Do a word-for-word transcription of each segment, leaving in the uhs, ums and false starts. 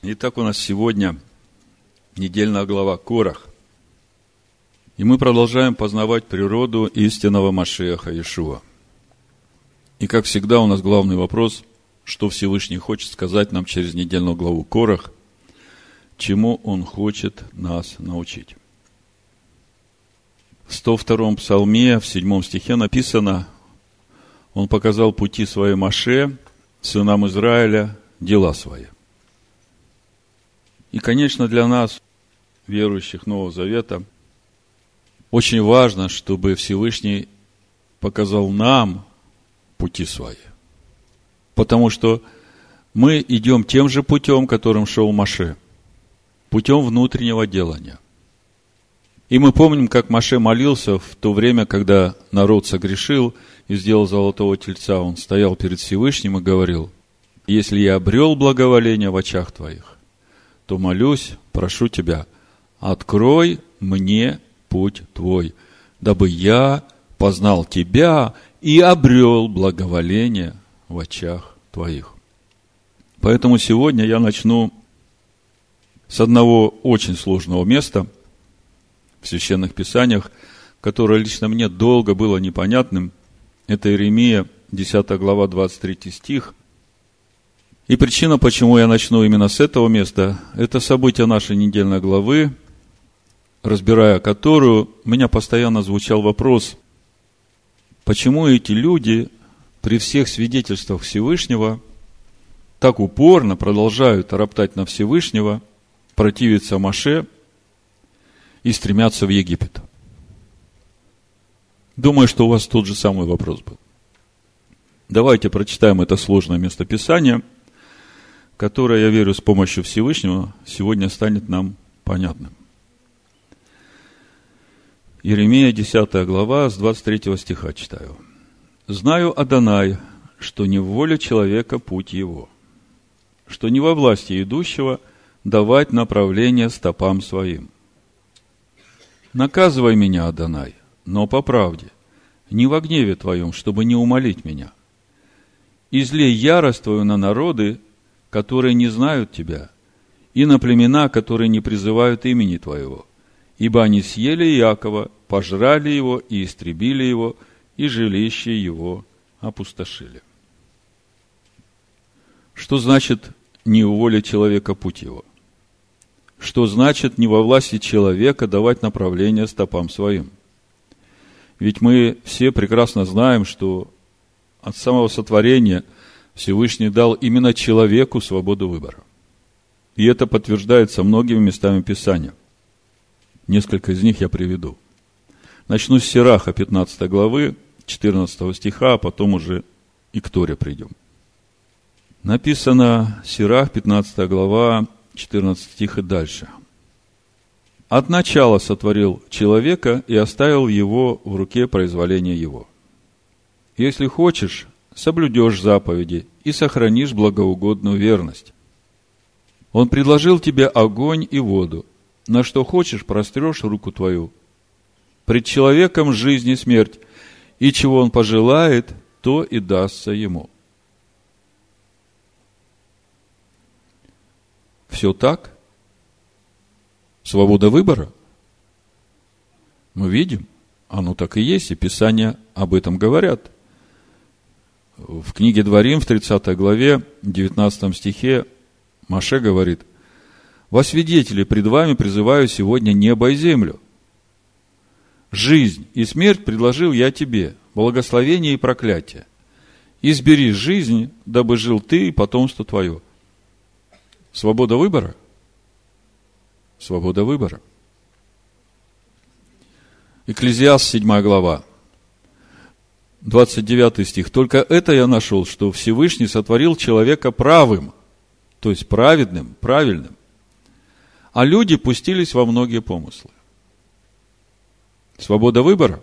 Итак, у нас сегодня недельная глава Корах. И мы продолжаем познавать природу истинного Машиаха Иешуа. И, как всегда, у нас главный вопрос, что Всевышний хочет сказать нам через недельную главу Корах, чему Он хочет нас научить. В сто втором псалме, в седьмом стихе написано: Он показал пути своей Моше, сынам Израиля, дела свои. И, конечно, для нас, верующих Нового Завета, очень важно, чтобы Всевышний показал нам пути свои. Потому что мы идем тем же путем, которым шел Моше, путем внутреннего делания. И мы помним, как Моше молился в то время, когда народ согрешил и сделал золотого тельца. Он стоял перед Всевышним и говорил: если я обрел благоволение в очах твоих, то молюсь, прошу тебя, открой мне путь твой, дабы я познал тебя и обрел благоволение в очах твоих. Поэтому сегодня я начну с одного очень сложного места в Священных Писаниях, которое лично мне долго было непонятным. Это Иеремия, десятая глава, двадцать третий стих. И причина, почему я начну именно с этого места, это события нашей недельной главы, разбирая которую, у меня постоянно звучал вопрос: почему эти люди при всех свидетельствах Всевышнего так упорно продолжают роптать на Всевышнего, противиться Моше и стремятся в Египет? Думаю, что у вас тот же самый вопрос был. Давайте прочитаем это сложное местописание, которое, я верю, с помощью Всевышнего сегодня станет нам понятным. Иеремия, десятая глава, с двадцать третьего стиха читаю. «Знаю, Адонай, что не в воле человека путь его, что не во власти идущего давать направление стопам своим. Наказывай меня, Адонай, но по правде, не во гневе твоем, чтобы не умолить меня. Излей ярость твою на народы, которые не знают тебя, и на племена, которые не призывают имени твоего, ибо они съели Иакова, пожрали его и истребили его, и жилище его опустошили». Что значит «не в воле человека путь его»? Что значит «не во власти человека давать направление стопам своим»? Ведь мы все прекрасно знаем, что от самого сотворения Всевышний дал именно человеку свободу выбора. И это подтверждается многими местами Писания. Несколько из них я приведу. Начну с Сираха, пятнадцатой главы, четырнадцатого стиха, а потом уже и к Торе придем. Написано, Сирах, пятнадцатая глава, четырнадцатый стих и дальше. «От начала сотворил человека и оставил его в руке произволения его. Если хочешь, соблюдешь заповеди и сохранишь благоугодную верность. Он предложил тебе огонь и воду, на что хочешь, прострешь руку твою. Пред человеком жизнь и смерть, и чего он пожелает, то и дастся ему». Все так? Свобода выбора? Мы видим, оно так и есть, и Писания об этом говорят. В книге Дворим, в тридцатой главе, девятнадцатом стихе, Моше говорит: «Во свидетели пред вами призываю сегодня небо и землю. Жизнь и смерть предложил я тебе, благословение и проклятие. Избери жизнь, дабы жил ты и потомство твое». Свобода выбора? Свобода выбора. Экклезиаст, седьмая глава, двадцать девятый стих. «Только это я нашел, что Всевышний сотворил человека правым», то есть праведным, правильным, а люди пустились во многие помыслы. Свобода выбора?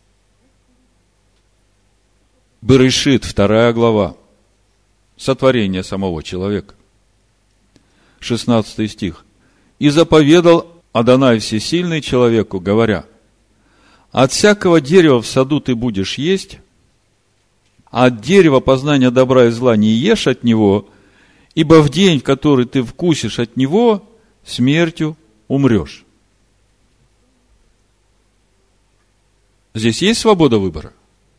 Берешит, вторая глава, сотворение самого человека. шестнадцатый стих. «И заповедал Адонай Всесильный человеку, говоря: от всякого дерева в саду ты будешь есть, а от дерева познания добра и зла не ешь от него, Ибо в день, в который ты вкусишь от него, смертью умрешь. Здесь есть свобода выбора?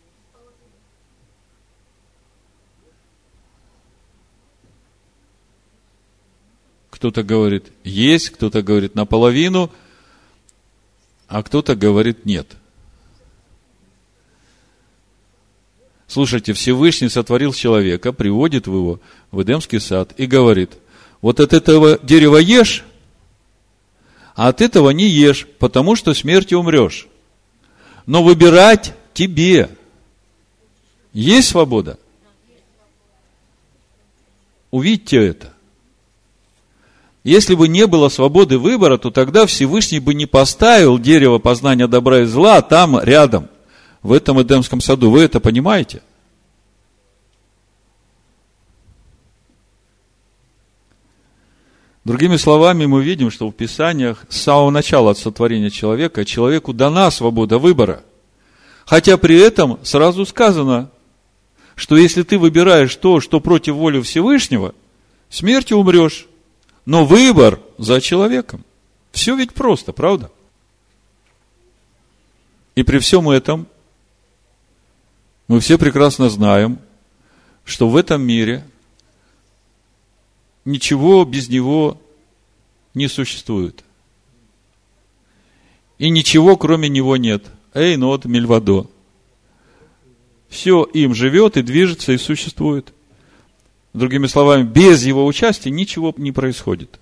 Кто-то говорит есть, кто-то говорит наполовину, а кто-то говорит нет. Слушайте, Всевышний сотворил человека, приводит его в Эдемский сад и говорит: вот от этого дерева ешь, а от этого не ешь, потому что смертью умрешь. Но выбирать тебе. Есть свобода? Увидьте это. Если бы не было свободы выбора, то тогда Всевышний бы не поставил дерево познания добра и зла там рядом, в этом Эдемском саду. Вы это понимаете? Другими словами, мы видим, что в Писаниях с самого начала от сотворения человека человеку дана свобода выбора. Хотя при этом сразу сказано, что если ты выбираешь то, что против воли Всевышнего, смертью умрешь. Но выбор за человеком. Все ведь просто, правда? И при всем этом мы все прекрасно знаем, что в этом мире ничего без него не существует. И ничего кроме него нет. Эй, нот мильвадо. Все им живет и движется и существует. Другими словами, без его участия ничего не происходит.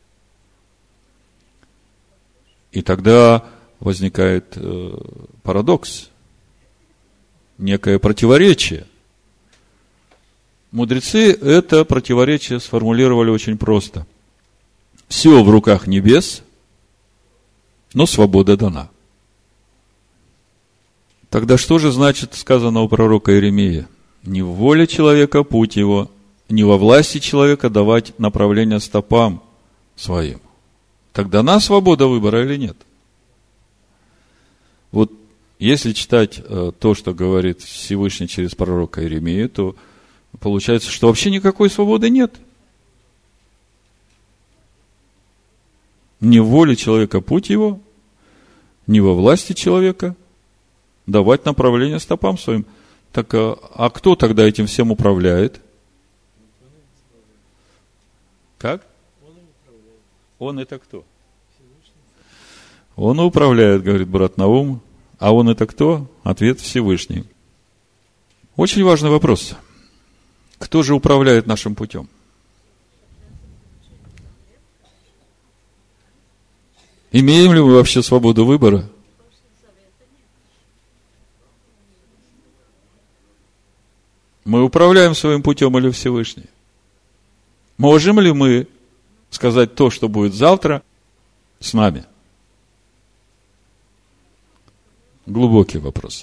И тогда возникает э, парадокс, некое противоречие. Мудрецы это противоречие сформулировали очень просто. Все в руках небес, но свобода дана. Тогда что же значит сказано у пророка Иеремии? Не в воле человека путь его, не во власти человека давать направление стопам своим. Так дана свобода выбора или нет? Вот если читать э, то, что говорит Всевышний через пророка Иеремию, то получается, что вообще никакой свободы нет. Не в воле человека путь его, не во власти человека давать направление стопам своим. Так, а, а кто тогда этим всем управляет? Как? Он это кто? Он управляет, говорит брат Наум. А он это кто? Ответ Всевышний. Очень важный вопрос. Кто же управляет нашим путем? Имеем ли мы вообще свободу выбора? Мы управляем своим путем или Всевышний? Можем ли мы сказать то, что будет завтра с нами? Глубокий вопрос.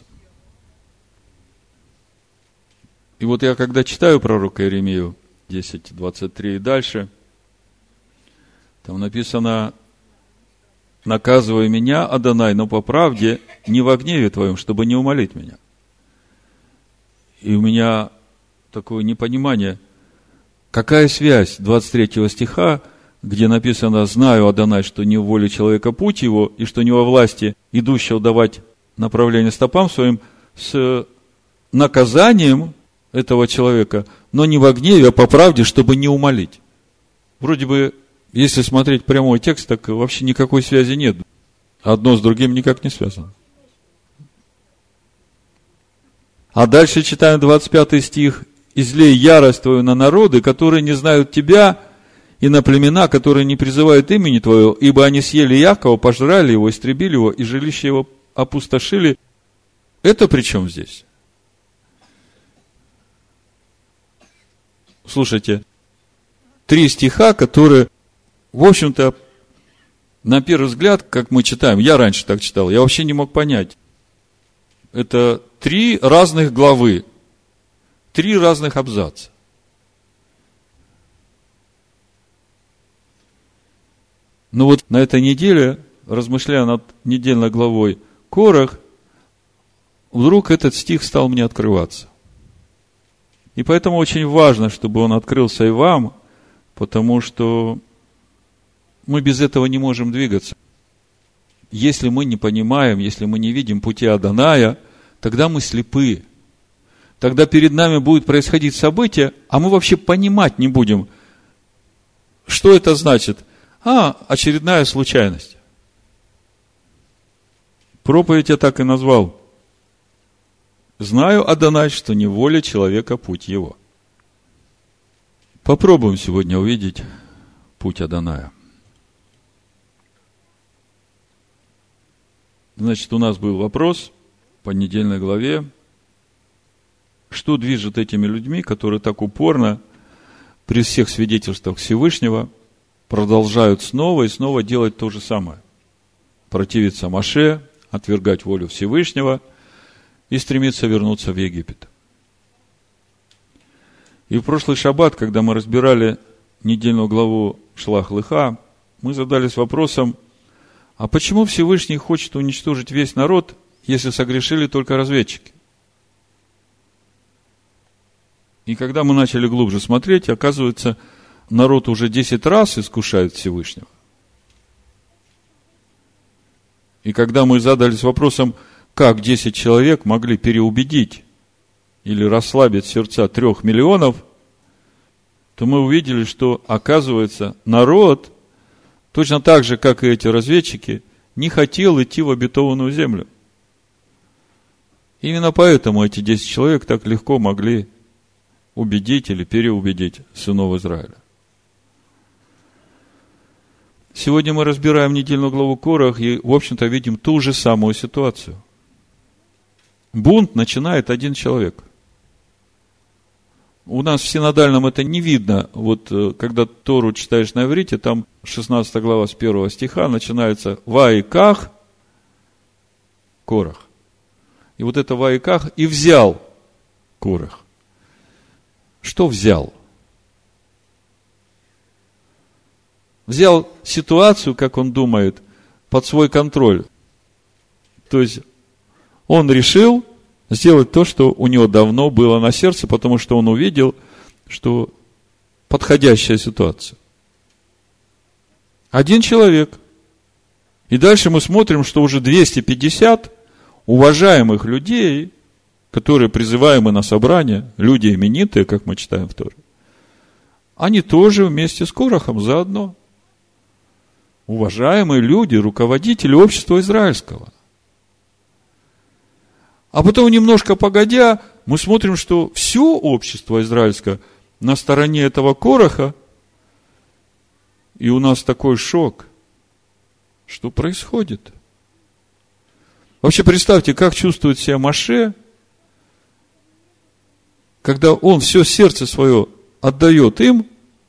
И вот я, когда читаю пророка Иеремию десять, двадцать три и дальше, там написано: наказывай меня, Адонай, но по правде, не во гневе твоем, чтобы не умолить меня. И у меня такое непонимание, какая связь двадцать третьего стиха, где написано: знаю, Адонай, что не в воле человека путь его, и что не во власти идущего давать направление стопам своим, с наказанием этого человека, но не во гневе, а по правде, чтобы не умолить. Вроде бы, если смотреть прямой текст, так вообще никакой связи нет. Одно с другим никак не связано. А дальше читаем двадцать пятый стих. «Излей ярость твою на народы, которые не знают тебя, и на племена, которые не призывают имени твоего, ибо они съели Якова, пожрали его, истребили его, и жилище его опустошили». Это при чем здесь? Слушайте, три стиха, которые, в общем-то, на первый взгляд, как мы читаем, я раньше так читал, я вообще не мог понять. Это три разных главы, три разных абзаца. Но вот на этой неделе, размышляя над недельной главой Корах, вдруг этот стих стал мне открываться. И поэтому очень важно, чтобы он открылся и вам, Потому что мы без этого не можем двигаться. Если мы не понимаем, если мы не видим пути Адоная, тогда мы слепы. Тогда перед нами будет происходить событие, а мы вообще понимать не будем, что это значит. А, очередная случайность. Проповедь я так и назвал. Знаю, Адонай, что не воля человека путь его. Попробуем сегодня увидеть путь Адоная. Значит, у нас был вопрос по недельной главе. Что движет этими людьми, которые так упорно при всех свидетельствах Всевышнего продолжают снова и снова делать то же самое? Противиться Моше, отвергать волю Всевышнего и стремиться вернуться в Египет. И в прошлый шаббат, когда мы разбирали недельную главу Шлах-Леха, мы задались вопросом, а почему Всевышний хочет уничтожить весь народ, если согрешили только разведчики? И когда мы начали глубже смотреть, оказывается, народ уже десять раз искушает Всевышнего. И когда мы задались вопросом, как десять человек могли переубедить или расслабить сердца трех миллионов, то мы увидели, что, оказывается, народ, точно так же, как и эти разведчики, не хотел идти в обетованную землю. Именно поэтому эти десять человек так легко могли убедить или переубедить сынов Израиля. Сегодня мы разбираем недельную главу Корах и, в общем-то, видим ту же самую ситуацию. Бунт начинает один человек. У нас в синодальном это не видно. Вот когда Тору читаешь на иврите, там шестнадцатая глава с первого стиха начинается «Ваиках Корах». И вот это «Ваиках» и взял Корах. Что взял? Взял ситуацию, как он думает, под свой контроль. То есть, он решил сделать то, что у него давно было на сердце, потому что он увидел, что подходящая ситуация. Один человек. И дальше мы смотрим, что уже двести пятьдесят уважаемых людей, которые призываемы на собрание, люди именитые, как мы читаем в Торе, они тоже вместе с Корахом заодно. Уважаемые люди, руководители общества израильского. А потом, немножко погодя, мы смотрим, что все общество израильское на стороне этого Кораха, и у нас такой шок. Что происходит? Вообще, представьте, как чувствует себя Моше, когда он все сердце свое отдает им,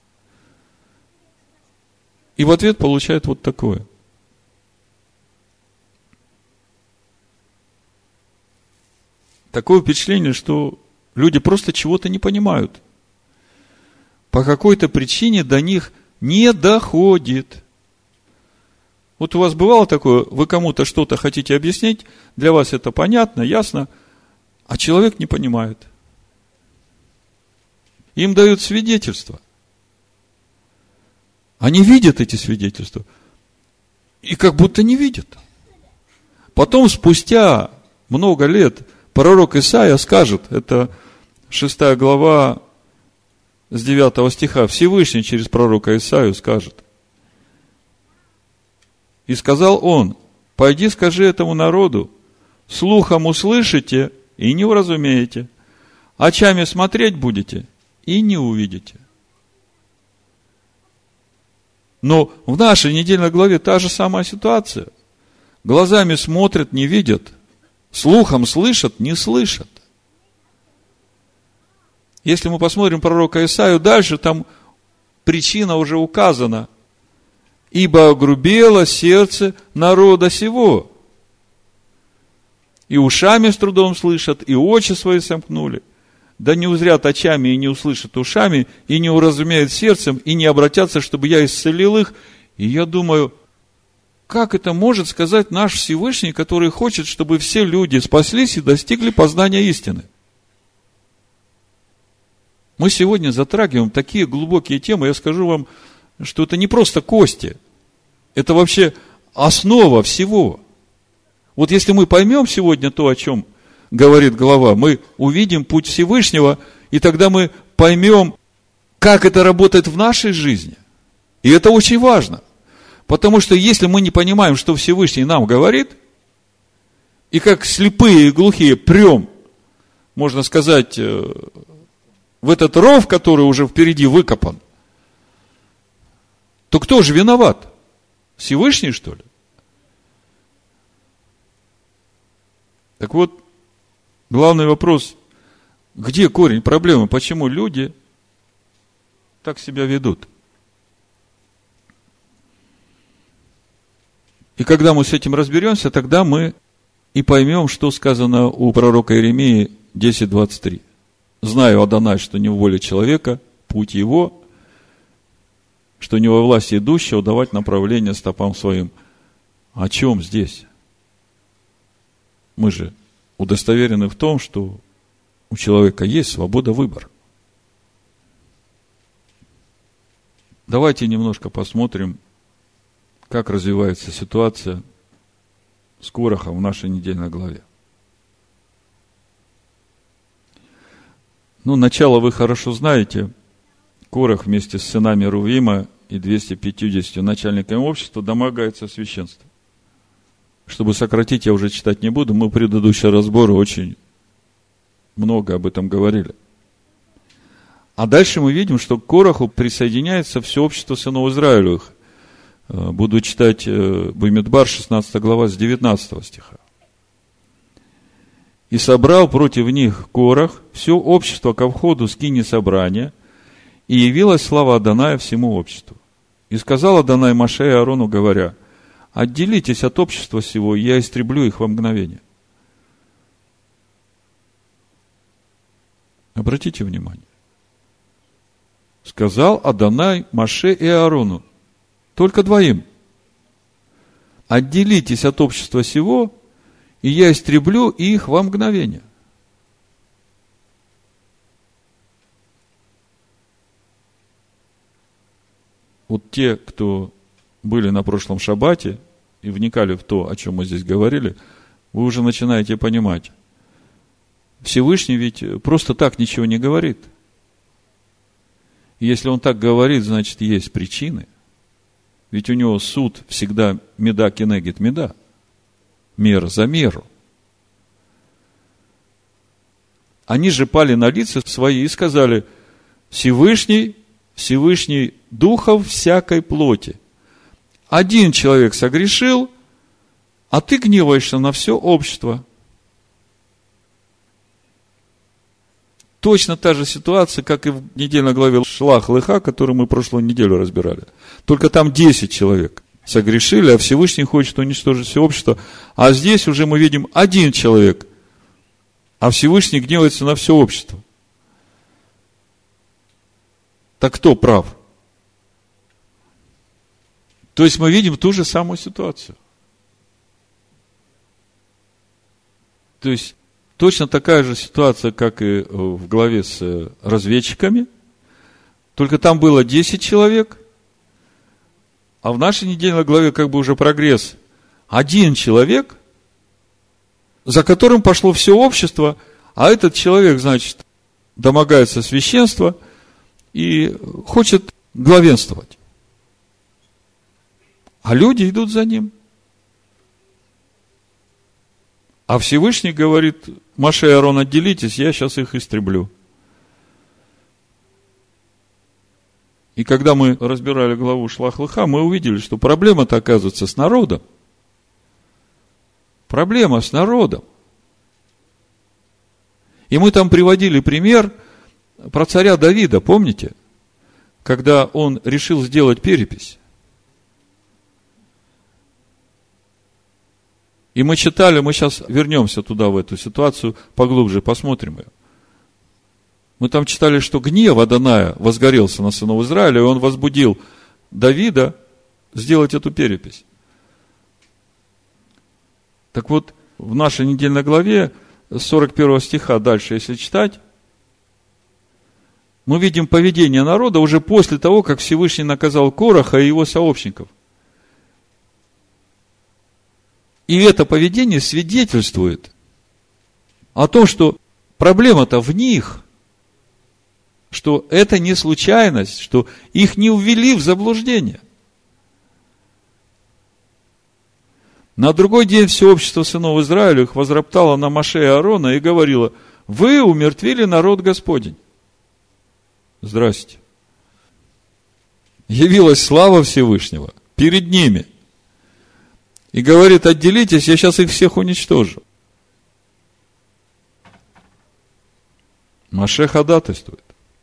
и в ответ получает вот такое. Такое впечатление, что люди просто чего-то не понимают. По какой-то причине до них не доходит. Вот у вас бывало такое, вы кому-то что-то хотите объяснить, для вас это понятно, ясно, а человек не понимает. Им дают свидетельства. Они видят эти свидетельства. И как будто не видят. Потом, спустя много лет, пророк Исаия скажет, это шестая глава с девятого стиха, Всевышний через пророка Исаию скажет. И сказал он, пойди скажи этому народу, слухом услышите и не уразумеете, очами смотреть будете и не увидите. Но в нашей недельной главе та же самая ситуация. Глазами смотрят, не видят. Слухом слышат, не слышат. Если мы посмотрим пророка Исаию дальше, там причина уже указана. Ибо огрубело сердце народа сего. И ушами с трудом слышат, и очи свои сомкнули. Да не узрят очами, и не услышат ушами, и не уразумеют сердцем, и не обратятся, чтобы я исцелил их. И я думаю, как это может сказать наш Всевышний, который хочет, чтобы все люди спаслись и достигли познания истины? Мы сегодня затрагиваем такие глубокие темы, я скажу вам, что это не просто кости, это вообще основа всего. Вот если мы поймем сегодня то, о чем говорит глава, мы увидим путь Всевышнего, и тогда мы поймем, как это работает в нашей жизни. И это очень важно. Потому что если мы не понимаем, что Всевышний нам говорит, и как слепые и глухие прем, можно сказать, в этот ров, который уже впереди выкопан, то кто же виноват? Всевышний, что ли? Так вот, главный вопрос, где корень проблемы? Почему люди так себя ведут? И когда мы с этим разберемся, тогда мы и поймем, что сказано у пророка Иеремии десять двадцать три. «Знаю, Адонай, что не в воле человека, путь его, что не во власти идущего давать направление стопам своим». О чем здесь? Мы же удостоверены в том, что у человека есть свобода выбора. Давайте немножко посмотрим, как развивается ситуация с Корахом в нашей недельной главе. Ну, начало вы хорошо знаете. Корах вместе с сынами Рувима и двумястами пятьюдесятью начальниками общества домогается священства. Чтобы сократить, я уже читать не буду, мы в предыдущие разборы очень много об этом говорили. А дальше мы видим, что к Кораху присоединяется все общество сынов Израилевых. Буду читать Бамидбар, шестнадцатая глава, с девятнадцатого стиха. «И собрал против них Корах все общество ко входу скини собрания, и явилась слава Адоная всему обществу. И сказал Адонай Моше и Аарону, говоря: отделитесь от общества сего, и я истреблю их во мгновение». Обратите внимание. Сказал Адонай Моше и Аарону, только двоим: отделитесь от общества сего, и я истреблю их во мгновение. Вот те, кто были на прошлом шаббате и вникали в то, о чем мы здесь говорили, вы уже начинаете понимать. Всевышний ведь просто так ничего не говорит. И если он так говорит, значит, есть причины. Ведь у него суд всегда меда кенегит меда. Мера за меру. Они же пали на лица свои и сказали: Всевышний, Всевышний духов всякой плоти. Один человек согрешил, а ты гневаешься на все общество. Точно та же ситуация, как и в недельной главе Шлах Леха, которую мы прошлую неделю разбирали. Только там десять человек согрешили, а Всевышний хочет уничтожить все общество. А здесь уже мы видим один человек, а Всевышний гневается на все общество. Так кто прав? То есть мы видим ту же самую ситуацию. То есть точно такая же ситуация, как и в главе с разведчиками, только там было десять человек, а в нашей недельной главе как бы уже прогресс. Один человек, за которым пошло все общество, а этот человек, значит, домогается священства и хочет главенствовать. А люди идут за ним. А Всевышний говорит: Моше и Аарон, отделитесь, я сейчас их истреблю. И когда мы разбирали главу Шлах Леха, мы увидели, что проблема-то оказывается с народом. Проблема с народом. И мы там приводили пример про царя Давида, помните? Когда он решил сделать перепись. И мы читали, мы сейчас вернемся туда, в эту ситуацию, поглубже посмотрим ее. Мы там читали, что гнев Адоная возгорелся на сынов Израиля, и он возбудил Давида сделать эту перепись. Так вот, в нашей недельной главе, с сорок первого стиха дальше, если читать, мы видим поведение народа уже после того, как Всевышний наказал Кораха и его сообщников. И это поведение свидетельствует о том, что проблема-то в них, что это не случайность, что их не ввели в заблуждение. На другой день все общество сынов Израилевых возроптало на Моше и Аарона и говорило: вы умертвили народ Господень. Здрасте. Явилась слава Всевышнего перед ними. И говорит: отделитесь, я сейчас их всех уничтожу. Моше ходатайствует.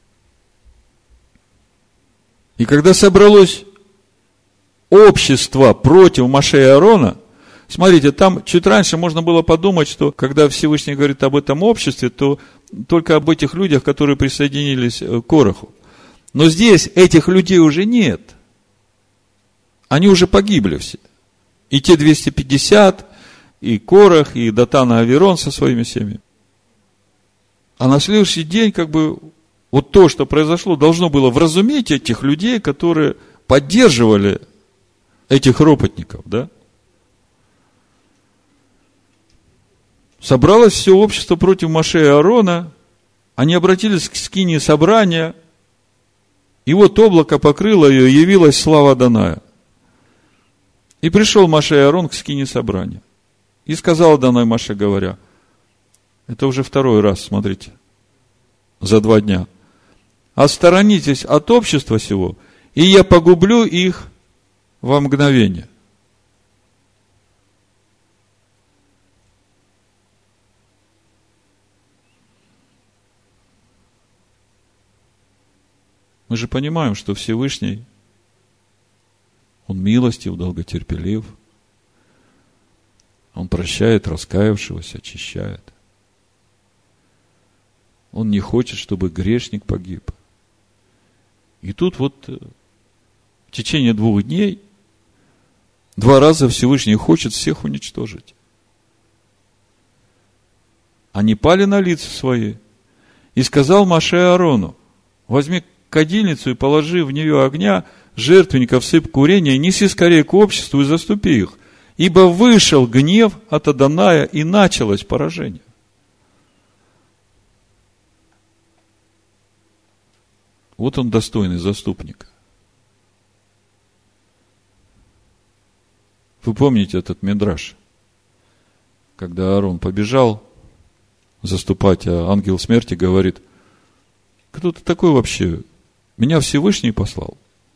И когда собралось общество против Моше и Аарона, смотрите, там чуть раньше можно было подумать, что когда Всевышний говорит об этом обществе, то только об этих людях, которые присоединились к Кораху. Но здесь этих людей уже нет. Они уже погибли все. И те двести пятьдесят, и Корах, и Датан и Аверон со своими семьями. А на следующий день, как бы, вот то, что произошло, должно было вразумить этих людей, которые поддерживали этих ропотников, да? Собралось все общество против Моше и Аарона, они обратились к скинии собрания, и вот облако покрыло ее, явилась слава Адоная. И пришел Моше и Аарон к скинии собрания. И сказал Адонай Моше, говоря, это уже второй раз, смотрите, за два дня: отсторонитесь от общества сего, и я погублю их во мгновение. Мы же понимаем, что Всевышний, Он милостив, долготерпелив, Он прощает раскаявшегося, очищает. Он не хочет, чтобы грешник погиб. И тут вот в течение двух дней два раза Всевышний хочет всех уничтожить. Они пали на лица свои, и сказал Моше Аарону: возьми кадильницу и положи в нее огня, жертвенников, сыпь курения, неси скорее к обществу и заступи их, ибо вышел гнев от Адоная, и началось поражение. Вот он, достойный заступник. Вы помните этот мидраш, когда Аарон побежал заступать, а ангел смерти говорит: кто ты такой вообще? Меня Всевышний послал.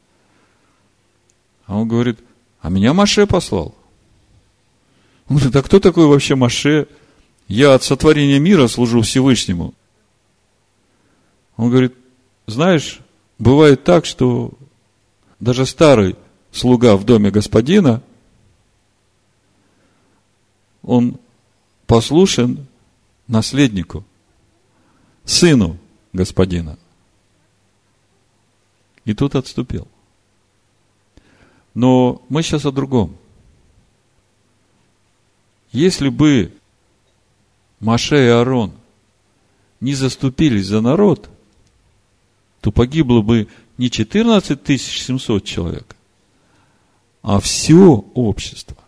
А он говорит: а меня Моше послал. Он говорит: а кто такой вообще Моше? Я от сотворения мира служу Всевышнему. Он говорит: знаешь, бывает так, что даже старый слуга в доме господина, он послушен наследнику, сыну господина. И тут отступил. Но мы сейчас о другом. Если бы Моше и Аарон не заступились за народ, то погибло бы не четырнадцать тысяч семьсот человек, а все общество.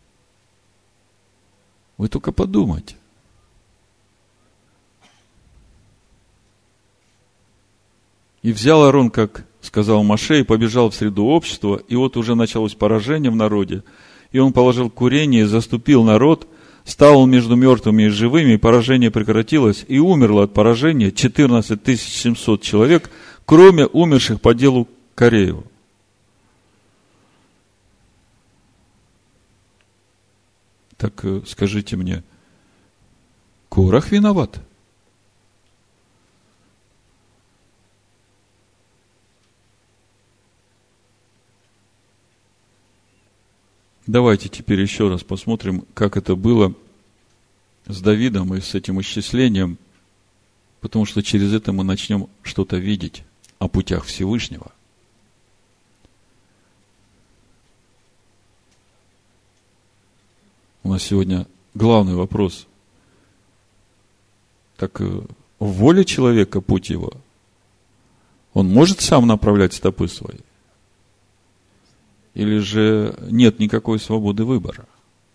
Вы только подумайте. И взял Аарон, как сказал Моше, и побежал в среду общества, и вот уже началось поражение в народе, и он положил курение, заступил народ, стал он между мертвыми и живыми, и поражение прекратилось, и умерло от поражения четырнадцать тысяч семьсот человек, кроме умерших по делу Корееву. Так скажите мне, Корах виноват? Давайте теперь еще раз посмотрим, как это было с Давидом и с этим исчислением, потому что через это мы начнем что-то видеть о путях Всевышнего. У нас сегодня главный вопрос. Так в воле человека путь его? Он может сам направлять стопы свои? Или же нет никакой свободы выбора?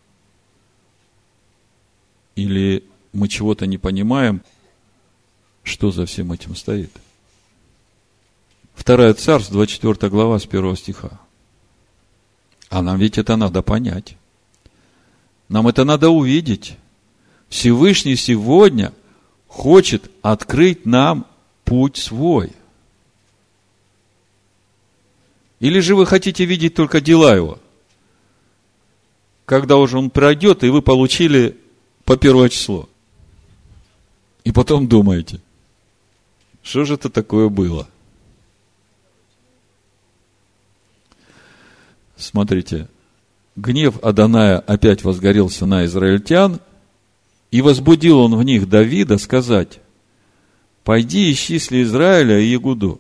Или мы чего-то не понимаем, что за всем этим стоит? Второе Царств, двадцать четвёртая глава, с первого стиха. А нам ведь это надо понять. Нам это надо увидеть. Всевышний сегодня хочет открыть нам путь свой. Или же вы хотите видеть только дела его? Когда уже он пройдет, и вы получили по первое число. И потом думаете, что же это такое было? Смотрите, гнев Адоная опять возгорелся на израильтян, и возбудил он в них Давида сказать: пойди исчисли Израиля и Егуду.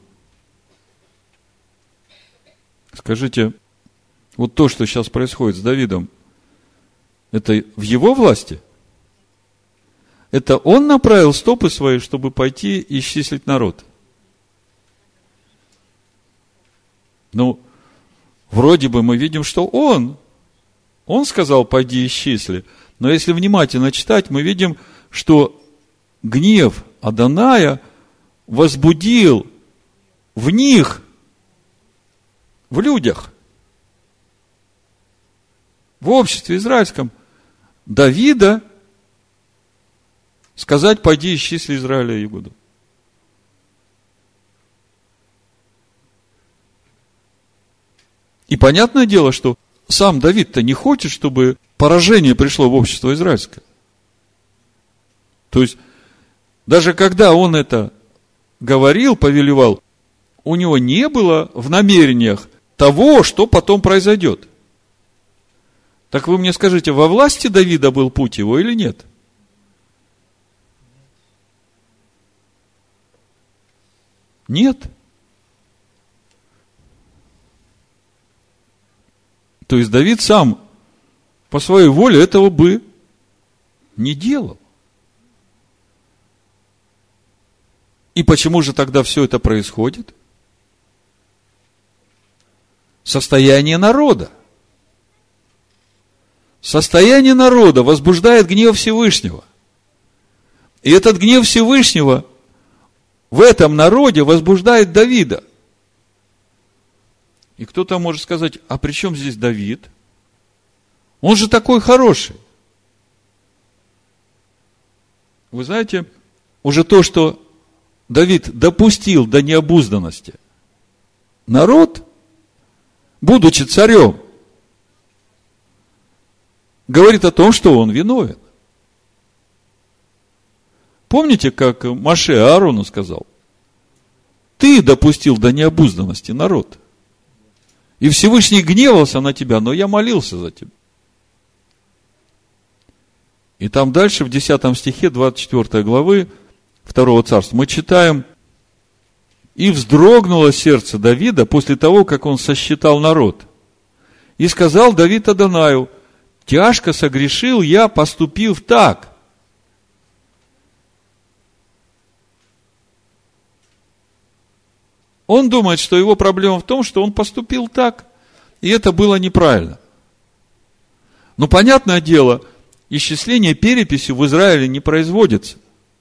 Скажите, вот то, что сейчас происходит с Давидом, это в его власти? Это он направил стопы свои, чтобы пойти и исчислить народ? Ну, вроде бы мы видим, что он, он сказал, пойди исчисли. Но если внимательно читать, мы видим, что гнев Адоная возбудил в них, в людях, в обществе израильском, Давида сказать, пойди исчисли Израиля и Егуду. И понятное дело, что сам Давид-то не хочет, чтобы поражение пришло в общество израильское. То есть, даже когда он это говорил, повелевал, у него не было в намерениях того, что потом произойдет. Так вы мне скажите, во власти Давида был путь его или нет? Нет. То есть Давид сам по своей воле этого бы не делал. И почему же тогда все это происходит? Состояние народа. Состояние народа возбуждает гнев Всевышнего. И этот гнев Всевышнего в этом народе возбуждает Давида. И кто-то может сказать, а при чем здесь Давид? Он же такой хороший. Вы знаете, уже то, что Давид допустил до необузданности, народ, будучи царем, говорит о том, что он виновен. Помните, как Моше Аарону сказал? Ты допустил до необузданности народ. И Всевышний гневался на тебя, но я молился за тебя. И там дальше, в десятом стихе двадцать четвёртой главы второго Царства, мы читаем: «И вздрогнуло сердце Давида после того, как он сосчитал народ. И сказал Давид Адонаю: тяжко согрешил я, поступив так». Он думает, что его проблема в том, что он поступил так, и это было неправильно. Но, понятное дело, исчисление переписью в Израиле не производится.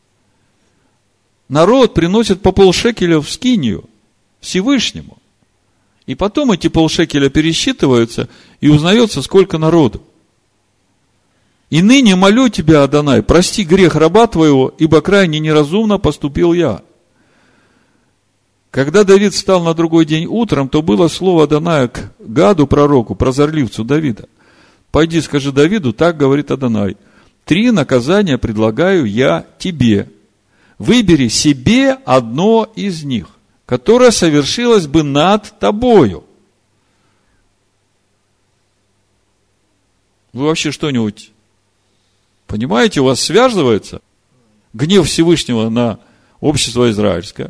Народ приносит по полшекеля в скинию Всевышнему. И потом эти полшекеля пересчитываются, и узнается, сколько народу. «И ныне молю тебя, Адонай, прости грех раба твоего, ибо крайне неразумно поступил я». Когда Давид встал на другой день утром, то было слово Адоная к Гаду, пророку, прозорливцу Давида. «Пойди, скажи Давиду, так говорит Адонай, три наказания предлагаю я тебе. Выбери себе одно из них, которое совершилось бы над тобою». Вы вообще что-нибудь понимаете? У вас связывается гнев Всевышнего на общество израильское.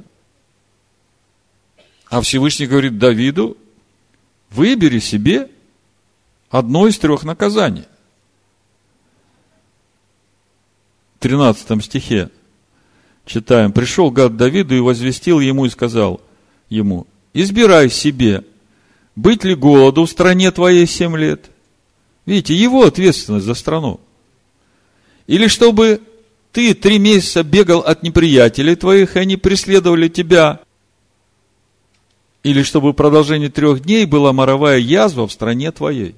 А Всевышний говорит Давиду: выбери себе одно из трех наказаний. В тринадцатом стихе читаем: «Пришел Гад Давиду и возвестил ему и сказал: ему: избирай себе, быть ли голоду в стране твоей семь лет. Видите, его ответственность за страну. Или чтобы ты три месяца бегал от неприятелей твоих, и они преследовали тебя. Или чтобы в продолжении трех дней была моровая язва в стране твоей.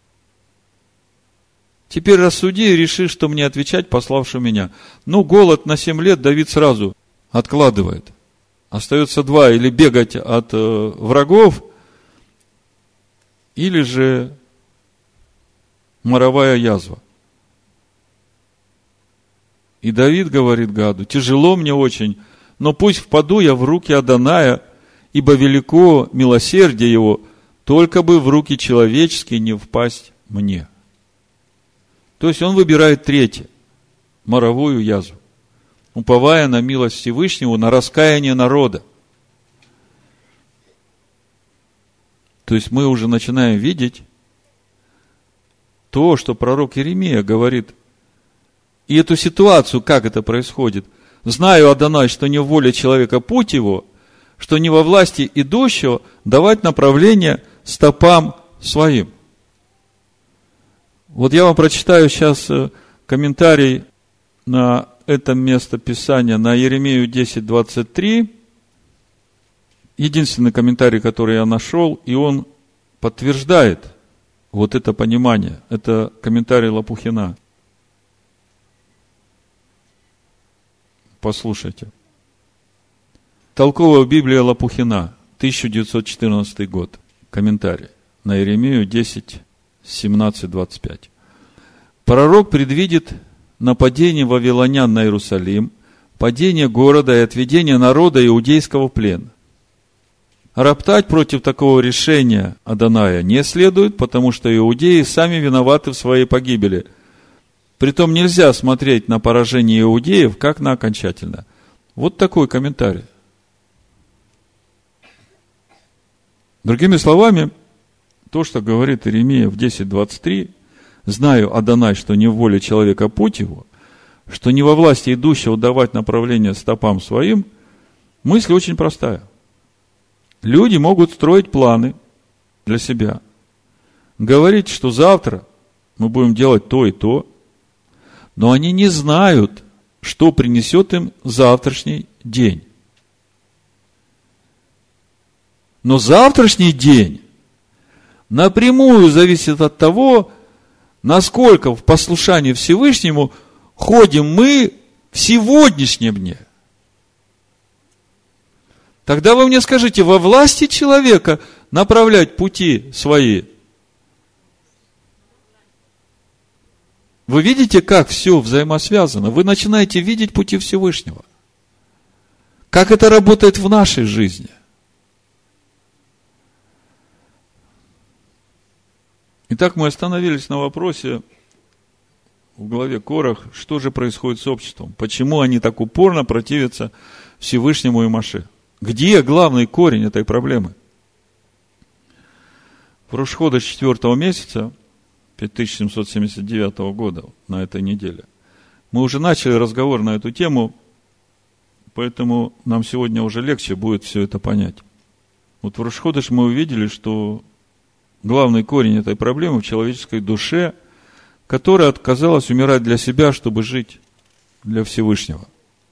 Теперь рассуди и реши, что мне отвечать, пославши меня. Ну, голод на семь лет Давид сразу откладывает. Остается два: или бегать от э, врагов, или же моровая язва. И Давид говорит Гаду: тяжело мне очень, но пусть впаду я в руки Адоная, ибо велико милосердие его, только бы в руки человеческие не впасть мне. То есть он выбирает третье, моровую язву, уповая на милость Всевышнего, на раскаяние народа. То есть мы уже начинаем видеть то, что пророк Иеремия говорит. И эту ситуацию, как это происходит. Знаю, Адонай, что не в воле человека путь его, что не во власти идущего давать направление стопам своим. Вот я вам прочитаю сейчас комментарий на это место Писания, на Иеремию десять двадцать три. Единственный комментарий, который я нашел, и он подтверждает вот это понимание. Это комментарий Лопухина. Послушайте. Толковая Библия Лопухина, тысяча девятьсот четырнадцатый год. Комментарий на Иеремию десять семнадцать двадцать пять. Пророк предвидит нападение вавилонян на Иерусалим, падение города и отведение народа иудейского в плен. Роптать против такого решения Адоная не следует, потому что иудеи сами виноваты в своей погибели. Притом нельзя смотреть на поражение иудеев как на окончательное. Вот такой комментарий. Другими словами, то, что говорит Иеремия в десять двадцать три, знаю, Адонай, что не в воле человека путь его, что не во власти идущего давать направление стопам своим, мысль очень простая. Люди могут строить планы для себя, говорить, что завтра мы будем делать то и то, но они не знают, что принесет им завтрашний день. Но завтрашний день напрямую зависит от того, насколько в послушании Всевышнему ходим мы в сегодняшнем дне. Тогда вы мне скажите, во власти человека направлять пути свои? Вы видите, как все взаимосвязано? Вы начинаете видеть пути Всевышнего. Как это работает в нашей жизни? Итак, мы остановились на вопросе в главе Корах, что же происходит с обществом? Почему они так упорно противятся Всевышнему и Моше? Где главный корень этой проблемы? В Рош-ходеш четвертого месяца пять тысяч семьсот семьдесят девятого года, на этой неделе, мы уже начали разговор на эту тему, поэтому нам сегодня уже легче будет все это понять. Вот в Рош-ходеш мы увидели, что главный корень этой проблемы в человеческой душе, которая отказалась умирать для себя, чтобы жить для Всевышнего.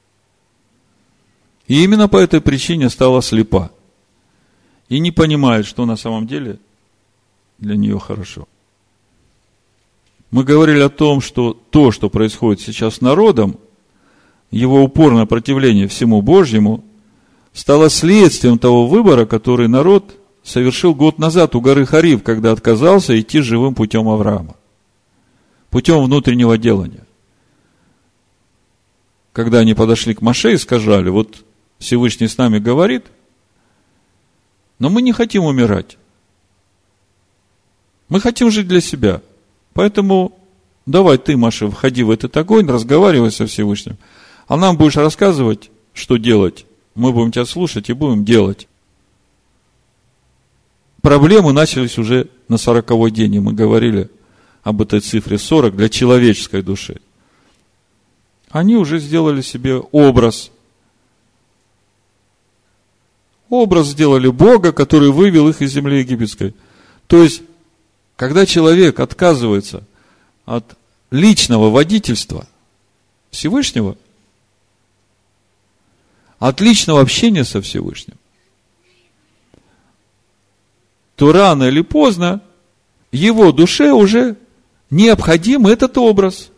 И именно по этой причине стала слепа. И не понимает, что на самом деле для нее хорошо. Мы говорили о том, что то, что происходит сейчас с народом, его упорное противление всему Божьему, стало следствием того выбора, который народ совершил год назад у горы Хорив, когда отказался идти живым путем Авраама. Путем внутреннего делания. Когда они подошли к Моше и сказали, вот Всевышний с нами говорит, но мы не хотим умирать. Мы хотим жить для себя. Поэтому давай ты, Моше, входи в этот огонь, разговаривай со Всевышним. А нам будешь рассказывать, что делать. Мы будем тебя слушать и будем делать. Проблемы начались уже на сороковой день, и мы говорили об этой цифре сорок для человеческой души. Они уже сделали себе образ. Образ сделали Бога, который вывел их из земли египетской. То есть, когда человек отказывается от личного водительства Всевышнего, от личного общения со Всевышним, то рано или поздно его душе уже необходим этот образ.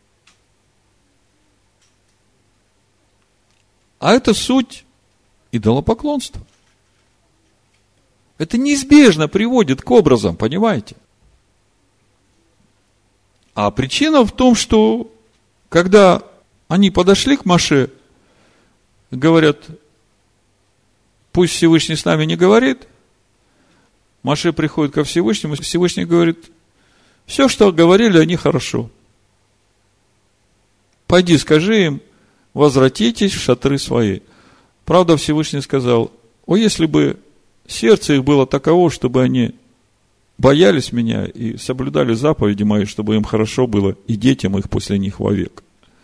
А это суть идолопоклонства. Это неизбежно приводит к образам, понимаете? А причина в том, что когда они подошли к Моше, говорят, пусть Всевышний с нами не говорит, Моше приходит ко Всевышнему, Всевышний говорит, все, что говорили они, хорошо. Пойди, скажи им, возвратитесь в шатры свои. Правда, Всевышний сказал, о, если бы сердце их было таково, чтобы они боялись меня и соблюдали заповеди мои, чтобы им хорошо было и детям их после них вовек.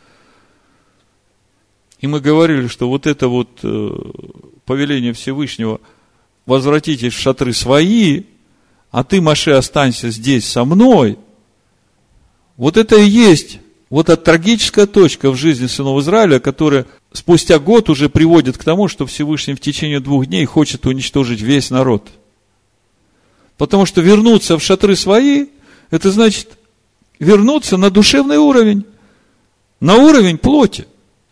И мы говорили, что вот это вот э, повеление Всевышнего, возвратитесь в шатры свои, а ты, Моше, останься здесь со мной, вот это и есть вот эта трагическая точка в жизни сынов Израиля, которая спустя год уже приводит к тому, что Всевышний в течение двух дней хочет уничтожить весь народ. Потому что вернуться в шатры свои, это значит вернуться на душевный уровень, на уровень плоти.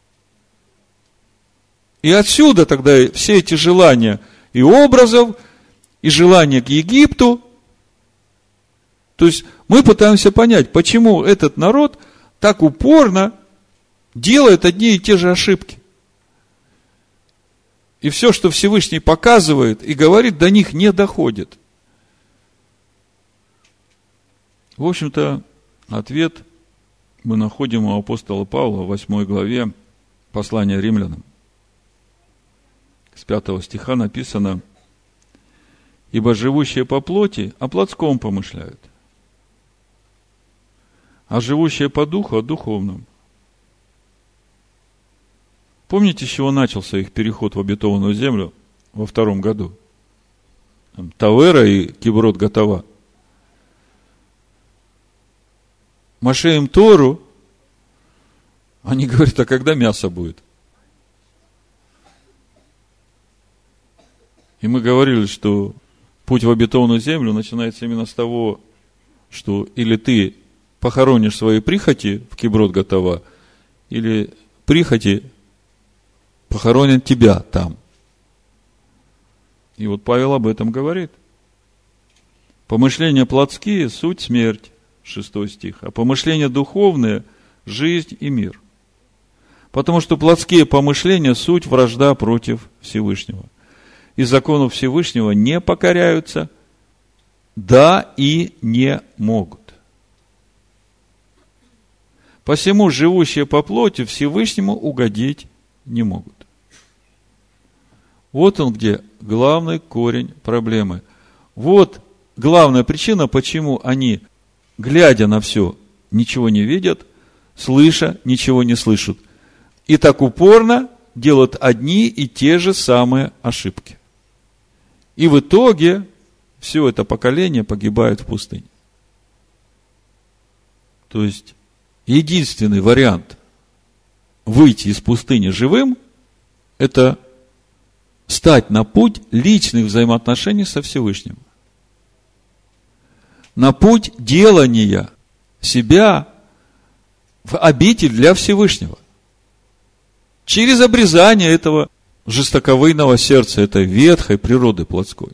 И отсюда тогда все эти желания и образов, и желания к Египту. То есть мы пытаемся понять, почему этот народ так упорно делает одни и те же ошибки. И все, что Всевышний показывает и говорит, до них не доходит. В общем-то, ответ мы находим у апостола Павла в восьмой главе послания римлянам. С пятого стиха написано: «Ибо живущие по плоти о плотском помышляют, а живущие по духу о духовном». Помните, с чего начался их переход в обетованную землю во втором году? Там, Тавера и Киброт Гатава. Моше им Тору, они говорят, а когда мясо будет? И мы говорили, что путь в обетованную землю начинается именно с того, что или ты похоронишь свои прихоти в Киброт Гатава, или прихоти похоронят тебя там. И вот Павел об этом говорит. Помышления плотские – суть смерть, шестой стих, а помышления духовные – жизнь и мир. Потому что плотские помышления – суть вражда против Всевышнего. И закону Всевышнего не покоряются, да и не могут. Посему живущие по плоти Всевышнему угодить не могут. Вот он где главный корень проблемы. Вот главная причина, почему они, глядя на все, ничего не видят, слыша, ничего не слышат. И так упорно делают одни и те же самые ошибки. И в итоге все это поколение погибает в пустыне. То есть, единственный вариант выйти из пустыни живым – это стать на путь личных взаимоотношений со Всевышним. На путь делания себя в обитель для Всевышнего. Через обрезание этого жестоковыйного сердца, этой ветхой природы плотской.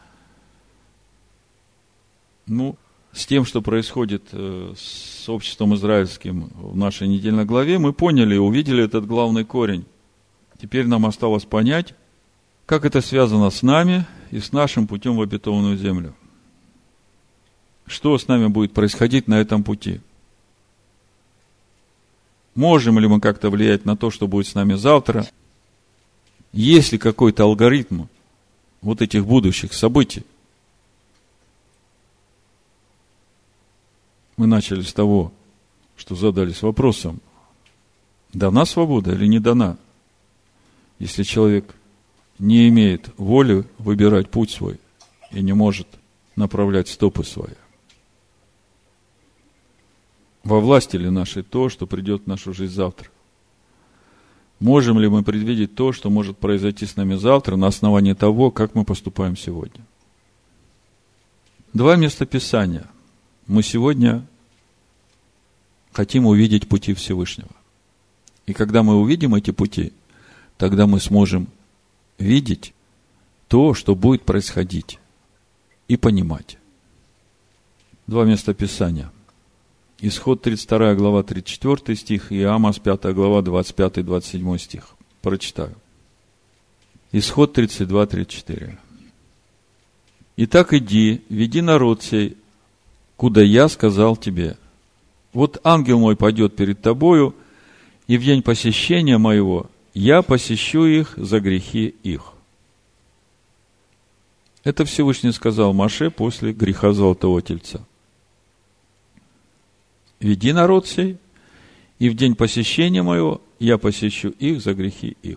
Ну, с тем, что происходит с обществом израильским в нашей недельной главе, мы поняли и увидели этот главный корень. Теперь нам осталось понять, как это связано с нами и с нашим путем в обетованную землю. Что с нами будет происходить на этом пути? Можем ли мы как-то влиять на то, что будет с нами завтра? Есть ли какой-то алгоритм вот этих будущих событий? Мы начали с того, что задались вопросом, дана свобода или не дана? Если человек не имеет воли выбирать путь свой и не может направлять стопы свои. Во власти ли нашей то, что придет в нашу жизнь завтра? Можем ли мы предвидеть то, что может произойти с нами завтра на основании того, как мы поступаем сегодня? Два местописания. Мы сегодня хотим увидеть пути Всевышнего. И когда мы увидим эти пути, тогда мы сможем видеть то, что будет происходить, и понимать. Два местописания. Исход тридцать вторая глава, тридцать четвёртый стих, и Амос пятая глава, двадцать пятый двадцать седьмой стих. Прочитаю. Исход тридцать два тридцать четыре. «Итак, иди, веди народ сей, куда я сказал тебе. Вот ангел мой пойдет перед тобою, и в день посещения моего я посещу их за грехи их». Это Всевышний сказал Моше после греха золотого тельца. «Веди народ сей, и в день посещения моего я посещу их за грехи их».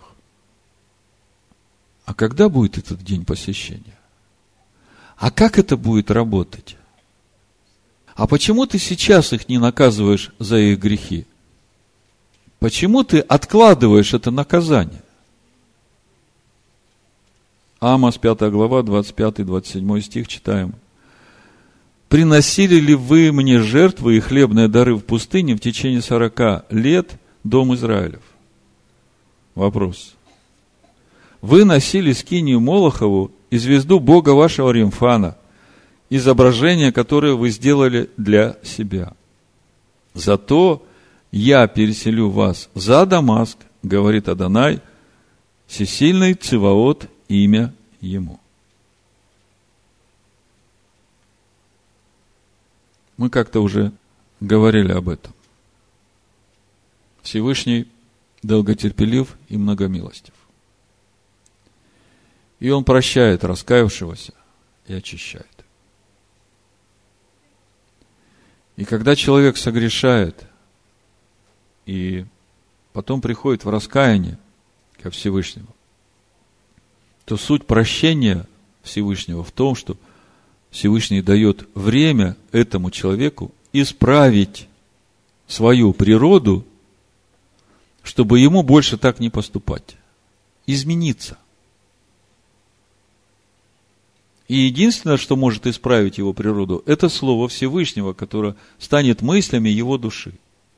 А когда будет этот день посещения? А как это будет работать? А почему ты сейчас их не наказываешь за их грехи? Почему ты откладываешь это наказание? Амос пятая глава, двадцать пятый двадцать седьмой стих читаем. «Приносили ли вы мне жертвы и хлебные дары в пустыне в течение сорока лет, дом Израилев?» Вопрос. «Вы носили скинию Молохову и звезду Бога вашего Римфана, изображение, которое вы сделали для себя. Зато я переселю вас за Дамаск, говорит Адонай, всесильный Циваот, имя ему». Мы как-то уже говорили об этом. Всевышний долготерпелив и многомилостив. И Он прощает раскаявшегося и очищает. И когда человек согрешает и потом приходит в раскаяние ко Всевышнему, то суть прощения Всевышнего в том, что Всевышний дает время этому человеку исправить свою природу, чтобы ему больше так не поступать. Измениться. И единственное, что может исправить его природу, это Слово Всевышнего, которое станет мыслями его души.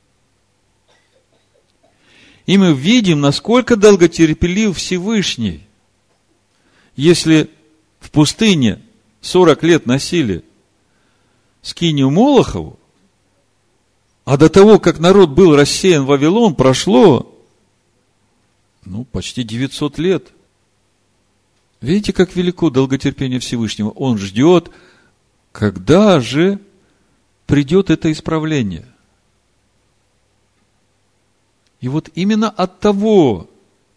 И мы видим, насколько долготерпелив Всевышний. Если в пустыне сорок лет носили скинию Молохову, а до того, как народ был рассеян в Вавилон, прошло, ну, почти девятьсот лет. Видите, как велико долготерпение Всевышнего? Он ждет, когда же придет это исправление. И вот именно от того,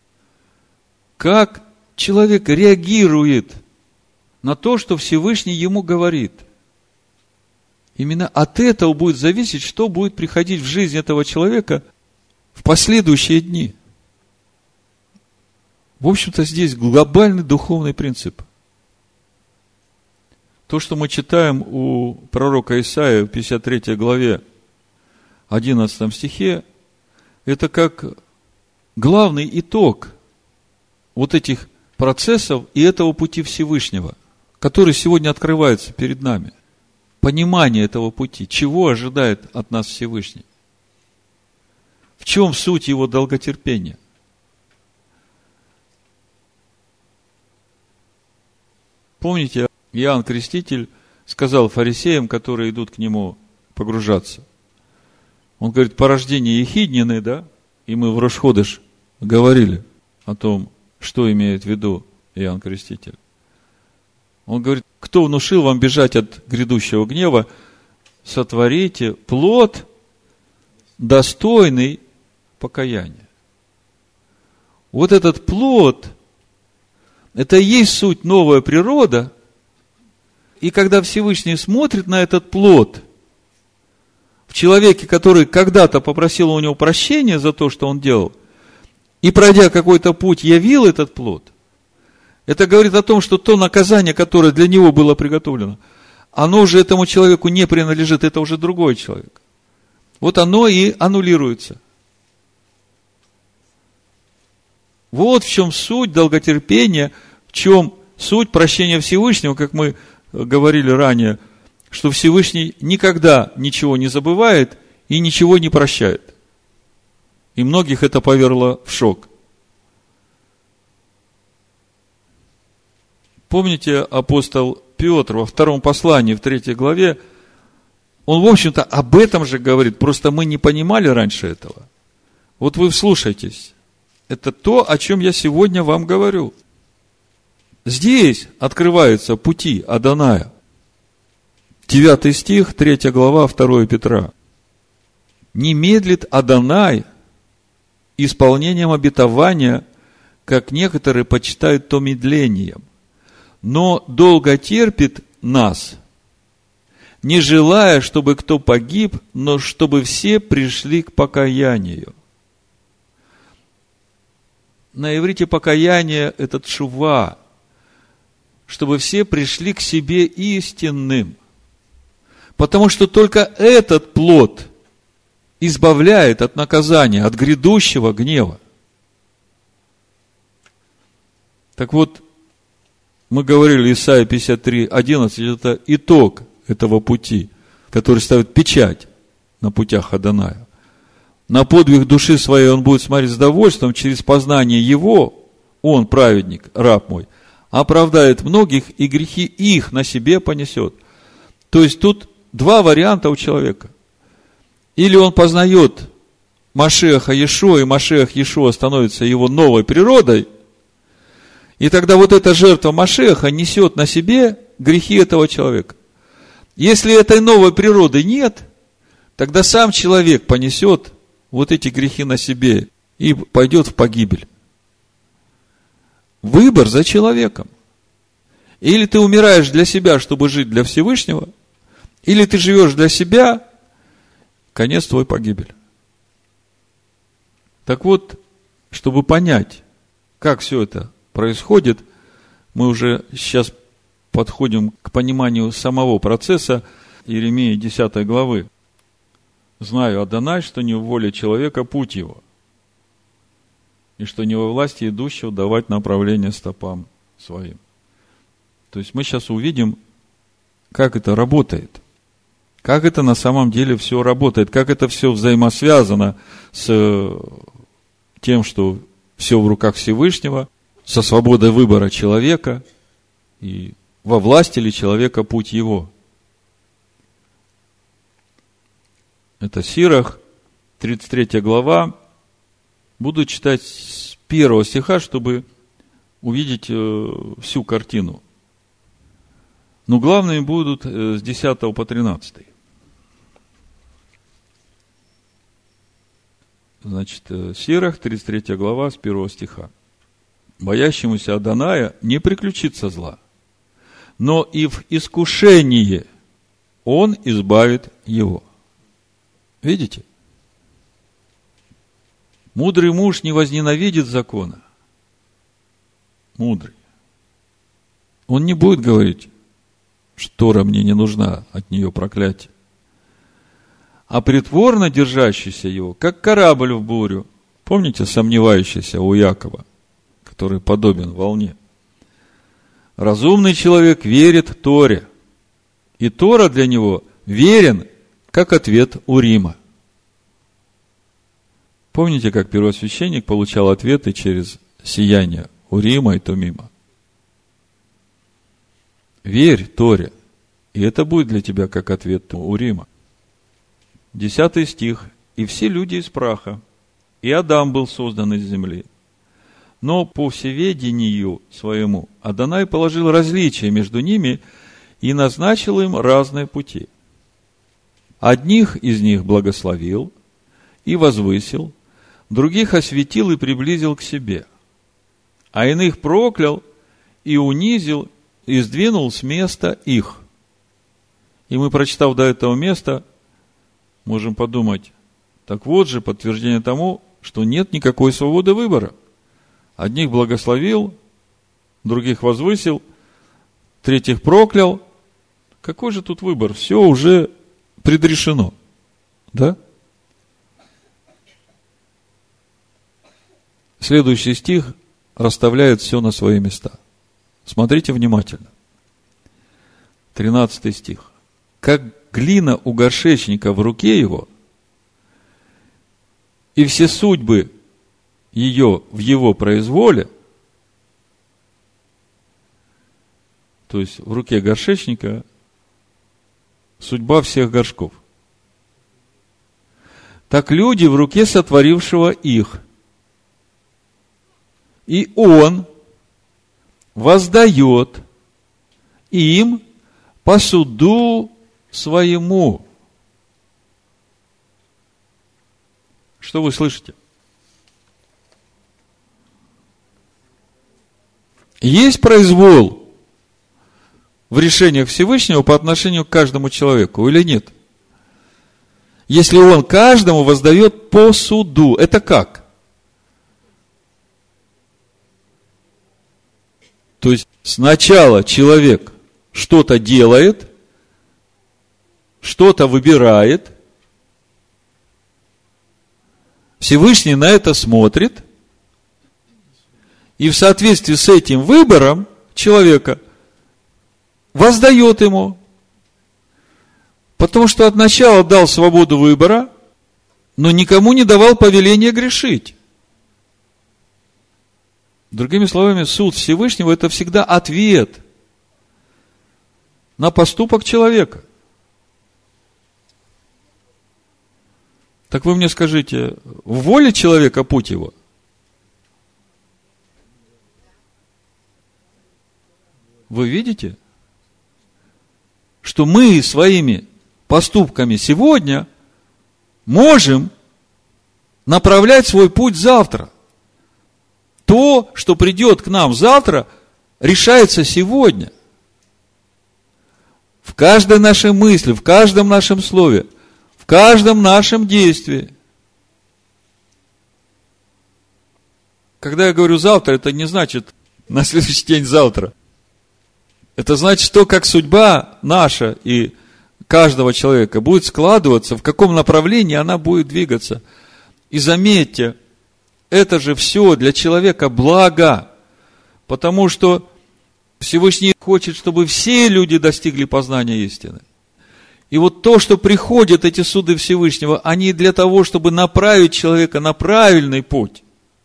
как человек реагирует на то, что Всевышний ему говорит, именно от этого будет зависеть, что будет приходить в жизнь этого человека в последующие дни. В общем-то, здесь глобальный духовный принцип. То, что мы читаем у пророка Исаии в пятьдесят третьей главе, одиннадцатом стихе, это как главный итог вот этих процессов и этого пути Всевышнего, который сегодня открывается перед нами. Понимание этого пути, чего ожидает от нас Всевышний. В чем суть его долготерпения? Помните, Иоанн Креститель сказал фарисеям, которые идут к нему погружаться. Он говорит, порождение ехиднины, да? И мы в Рош ходеш говорили о том, что имеет в виду Иоанн Креститель. Он говорит, кто внушил вам бежать от грядущего гнева, сотворите плод, достойный покаяния. Вот этот плод, это и есть суть новая природа. И когда Всевышний смотрит на этот плод в человеке, который когда-то попросил у него прощения за то, что он делал, и пройдя какой-то путь, явил этот плод, Это говорит о том, что то наказание, которое для него было приготовлено, оно уже этому человеку не принадлежит, это уже другой человек. Вот оно и аннулируется. Вот в чем суть долготерпения, в чем суть прощения Всевышнего, как мы говорили ранее, что Всевышний никогда ничего не забывает и ничего не прощает. И многих это повергло в шок. Помните, апостол Петр во втором послании, в третьей главе, он, в общем-то, об этом же говорит, просто мы не понимали раньше этого. Вот вы вслушайтесь. Это то, о чем я сегодня вам говорю. Здесь открываются пути Адоная. Девятый стих, третья глава, второе Петра. «Не медлит Адонай исполнением обетования, как некоторые почитают то медлением, но долго терпит нас, не желая, чтобы кто погиб, но чтобы все пришли к покаянию». На иврите покаяние – это тшува, чтобы все пришли к себе истинным. Потому что только этот плод избавляет от наказания, от грядущего гнева. Так вот, мы говорили, Исайя пятьдесят три, одиннадцать, это итог этого пути, который ставит печать на путях Адоная. На подвиг души своей он будет смотреть с довольством, через познание его, он, праведник, раб мой, оправдает многих, и грехи их на себе понесет. То есть тут два варианта у человека. Или он познает Машиаха Иешуа, и Машиах Иешуа становится его новой природой, и тогда вот эта жертва Машиаха несет на себе грехи этого человека. Если этой новой природы нет, тогда сам человек понесет вот эти грехи на себе и пойдет в погибель. Выбор за человеком. Или ты умираешь для себя, чтобы жить для Всевышнего, или ты живешь для себя, конец твой погибель. Так вот, чтобы понять, как все это происходит, мы уже сейчас подходим к пониманию самого процесса Иеремии десятой главы. «Знаю, Адонай, что не в воле человека путь его, и что не во власти идущего давать направление стопам своим». То есть мы сейчас увидим, как это работает, как это на самом деле все работает, как это все взаимосвязано с тем, что все в руках Всевышнего, со свободой выбора человека, и во власти ли человека путь его. Это Сирах, тридцать третья глава. Буду читать с первого стиха, чтобы увидеть всю картину. Но главными будут с десятого по тринадцатый. Значит, Сирах, тридцать третья глава, с первого стиха. «Боящемуся Адоная не приключится зла, но и в искушении он избавит его». Видите? Мудрый муж не возненавидит закона. Мудрый. Он не будет говорить, что Тора мне не нужна, от нее проклятие. А притворно держащийся его, как корабль в бурю. Помните, сомневающийся у Якова, который подобен волне? Разумный человек верит Торе, и Тора для него верен, как ответ Урима. Помните, как первосвященник получал ответы через сияние Урима и Тумима? Верь Торе, и это будет для тебя как ответ Урима. Десятый стих. «И все люди из праха, и Адам был создан из земли. Но по всеведению своему Адонай положил различия между ними и назначил им разные пути. Одних из них благословил и возвысил, других осветил и приблизил к себе, а иных проклял и унизил и сдвинул с места их». И мы, прочитав до этого места, можем подумать, так вот же подтверждение тому, что нет никакой свободы выбора. Одних благословил, других возвысил, третьих проклял. Какой же тут выбор? Все уже предрешено. Да? Следующий стих расставляет все на свои места. Смотрите внимательно. тринадцатый стих. Как глина у горшечника в руке его, и все судьбы ее в его произволе, то есть в руке горшечника судьба всех горшков, так люди в руке сотворившего их. И он воздает им по суду своему. Что вы слышите? Есть произвол в решениях Всевышнего по отношению к каждому человеку или нет? Если он каждому воздает по суду, это как? То есть сначала человек что-то делает, что-то выбирает, Всевышний на это смотрит, и в соответствии с этим выбором человека воздает ему. Потому что от начала дал свободу выбора, но никому не давал повеления грешить. Другими словами, суд Всевышнего – это всегда ответ на поступок человека. Так вы мне скажите, в воле человека путь его? Вы видите, что мы своими поступками сегодня можем направлять свой путь завтра. То, что придет к нам завтра, решается сегодня. В каждой нашей мысли, в каждом нашем слове, в каждом нашем действии. Когда я говорю завтра, это не значит на следующий день завтра. Это значит то, как судьба наша и каждого человека будет складываться, в каком направлении она будет двигаться. И заметьте, это же все для человека благо, потому что Всевышний хочет, чтобы все люди достигли познания истины. И вот то, что приходят эти суды Всевышнего, они для того, чтобы направить человека на правильный путь.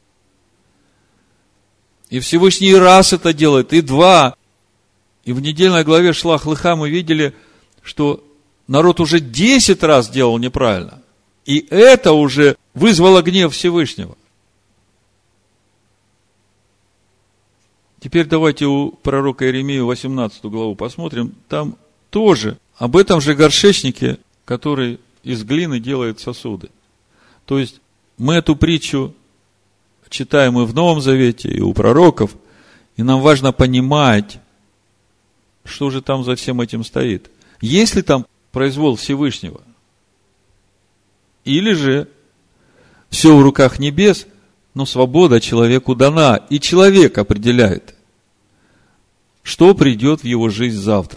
И Всевышний и раз это делает, и два. И в недельной главе Шлах Леха мы видели, что народ уже десять раз делал неправильно. И это уже вызвало гнев Всевышнего. Теперь давайте у пророка Иеремию восемнадцатую главу посмотрим. Там тоже об этом же горшечнике, который из глины делает сосуды. То есть мы эту притчу читаем и в Новом Завете, и у пророков, и нам важно понимать, что же там за всем этим стоит. Есть ли там произвол Всевышнего? Или же все в руках небес, но свобода человеку дана, и человек определяет, что придет в его жизнь завтра.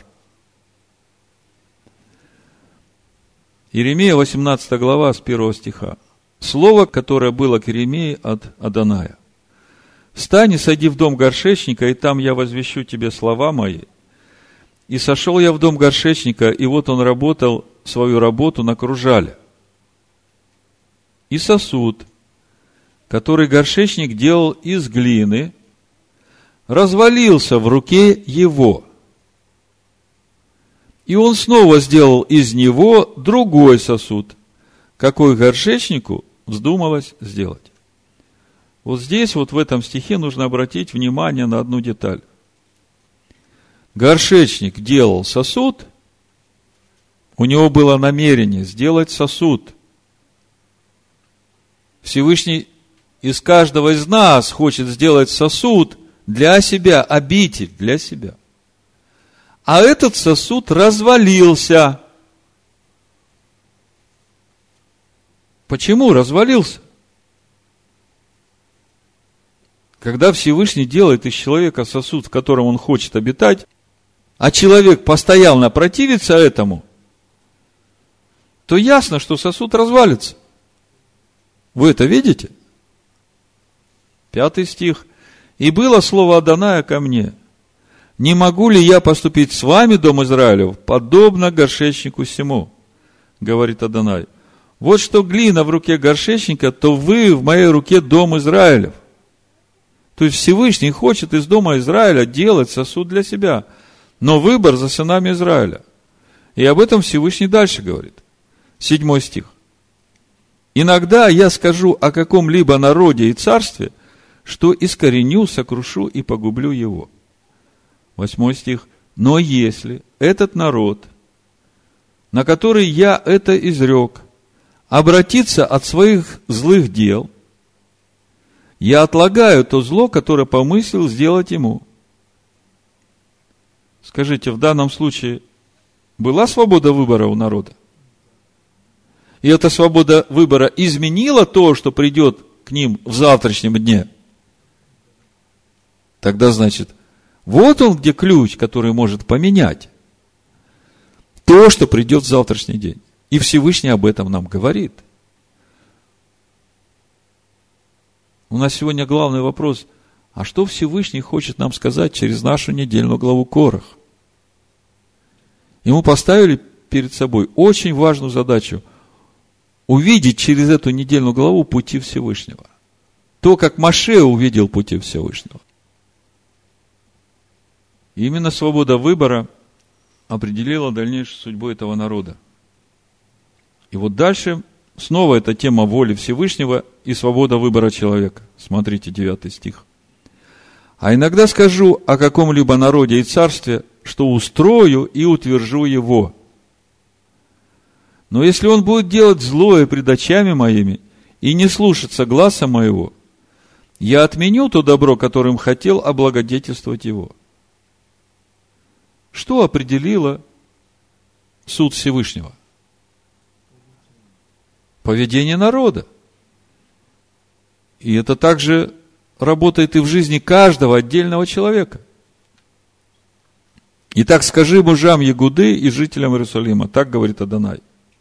Иеремия восемнадцатая глава с первого стиха. Слово, которое было к Иеремии от Адоная. «Встань и сойди в дом горшечника, и там я возвещу тебе слова мои. И сошел я в дом горшечника, и вот он работал свою работу на кружале. И сосуд, который горшечник делал из глины, развалился в руке его. И он снова сделал из него другой сосуд, какой горшечнику вздумалось сделать». Вот здесь, вот в этом стихе, нужно обратить внимание на одну деталь. Горшечник делал сосуд, у него было намерение сделать сосуд. Всевышний из каждого из нас хочет сделать сосуд для себя, обитель для себя. А этот сосуд развалился. Почему развалился? Когда Всевышний делает из человека сосуд, в котором он хочет обитать, а человек постоянно противится этому, то ясно, что сосуд развалится. Вы это видите? Пятый стих. «И было слово Адоная ко мне: не могу ли я поступить с вами, дом Израилев, подобно горшечнику сему, говорит Адонай. Вот что глина в руке горшечника, то вы в моей руке, дом Израилев». То есть Всевышний хочет из дома Израиля делать сосуд для себя, но выбор за сынами Израиля. И об этом Всевышний дальше говорит. Седьмой стих. «Иногда я скажу о каком-либо народе и царстве, что искореню, сокрушу и погублю его». Восьмой стих. «Но если этот народ, на который я это изрек, обратится от своих злых дел, я отлагаю то зло, которое помыслил сделать ему». Скажите, в данном случае была свобода выбора у народа? И эта свобода выбора изменила то, что придет к ним в завтрашнем дне? Тогда, значит, вот он где ключ, который может поменять то, что придет в завтрашний день. И Всевышний об этом нам говорит. У нас сегодня главный вопрос: а что Всевышний хочет нам сказать через нашу недельную главу Корах? Ему поставили перед собой очень важную задачу увидеть через эту недельную главу пути Всевышнего. То, как Моше увидел пути Всевышнего. И именно свобода выбора определила дальнейшую судьбу этого народа. И вот дальше снова эта тема воли Всевышнего и свобода выбора человека. Смотрите, девятый стих. «А иногда скажу о каком-либо народе и царстве, что устрою и утвержу его. Но если он будет делать злое пред очами моими и не слушаться гласа моего, я отменю то добро, которым хотел облагодетельствовать его». Что определило суд Всевышнего? Поведение народа. И это также работает и в жизни каждого отдельного человека. Итак, скажи мужам Ягуды и жителям Иерусалима, так говорит Адонай: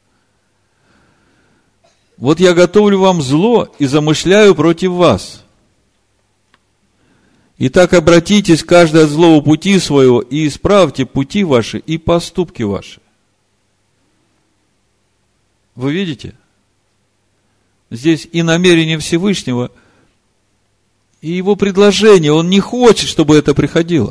вот я готовлю вам зло и замышляю против вас. Итак, обратитесь каждый от злого пути своего и исправьте пути ваши и поступки ваши. Вы видите? Здесь и намерение Всевышнего, и его предложение. Он не хочет, чтобы это приходило.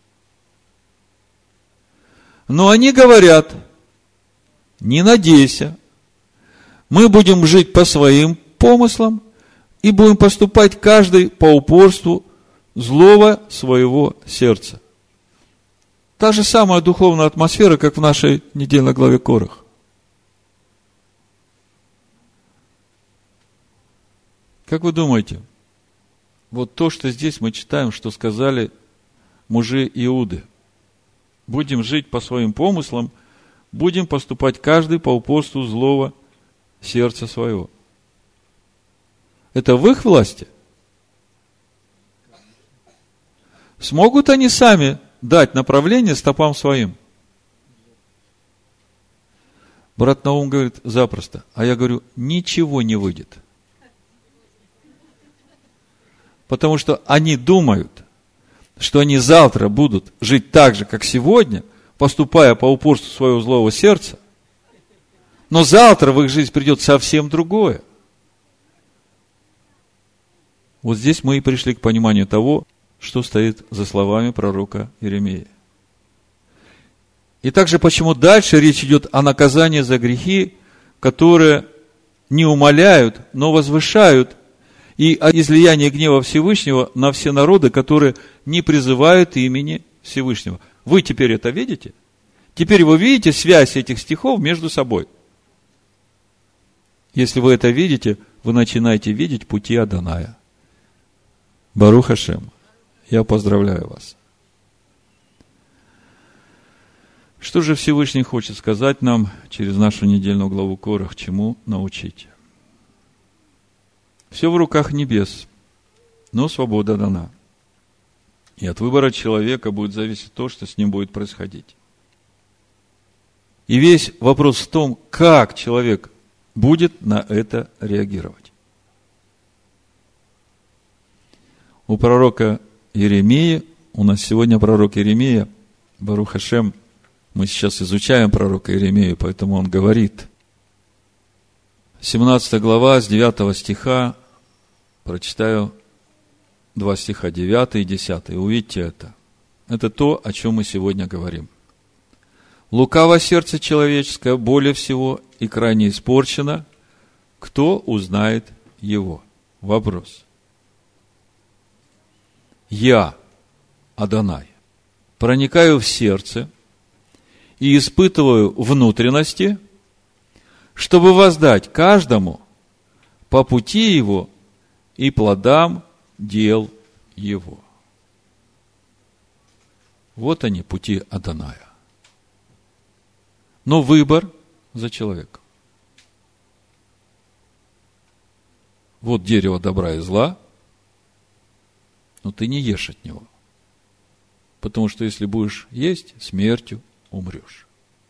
Но они говорят: не надейся, мы будем жить по своим помыслам и будем поступать каждый по упорству злого своего сердца. Та же самая духовная атмосфера, как в нашей недельной главе Корах. Как вы думаете, вот то, что здесь мы читаем, что сказали мужи Иуды: будем жить по своим помыслам, будем поступать каждый по упорству злого сердца своего. Это в их власти? Смогут они сами дать направление стопам своим? Брат Наум говорит: запросто. А я говорю: ничего не выйдет. Потому что они думают, что они завтра будут жить так же, как сегодня, поступая по упорству своего злого сердца, но завтра в их жизнь придет совсем другое. Вот здесь мы и пришли к пониманию того, что стоит за словами пророка Иеремии. И также, почему дальше речь идет о наказании за грехи, которые не умаляют, но возвышают, и о излиянии гнева Всевышнего на все народы, которые не призывают имени Всевышнего. Вы теперь это видите? Теперь вы видите связь этих стихов между собой. Если вы это видите, вы начинаете видеть пути Адоная. Барух Ашем. Я поздравляю вас. Что же Всевышний хочет сказать нам через нашу недельную главу Корах, чему научить? Все в руках небес. но свобода дана. И от выбора человека будет зависеть то, что с ним будет происходить. И весь вопрос в том, как человек будет на это реагировать. У пророка Иеремии, у нас сегодня пророк Иеремия, Барух Ашем, мы сейчас изучаем пророка Иеремию, поэтому он говорит. семнадцатая глава, с девятого стиха, прочитаю два стиха, девятый и десятый. Увидите это. Это то, о чем мы сегодня говорим. «Лукаво сердце человеческое более всего и крайне испорчено. Кто узнает его?» Вопрос. «Я, Адонай, проникаю в сердце и испытываю внутренности, чтобы воздать каждому по пути его и плодам дел его». Вот они, пути Адоная. Но выбор за человеком. Вот дерево добра и зла, но ты не ешь от него. Потому что если будешь есть, смертью умрешь.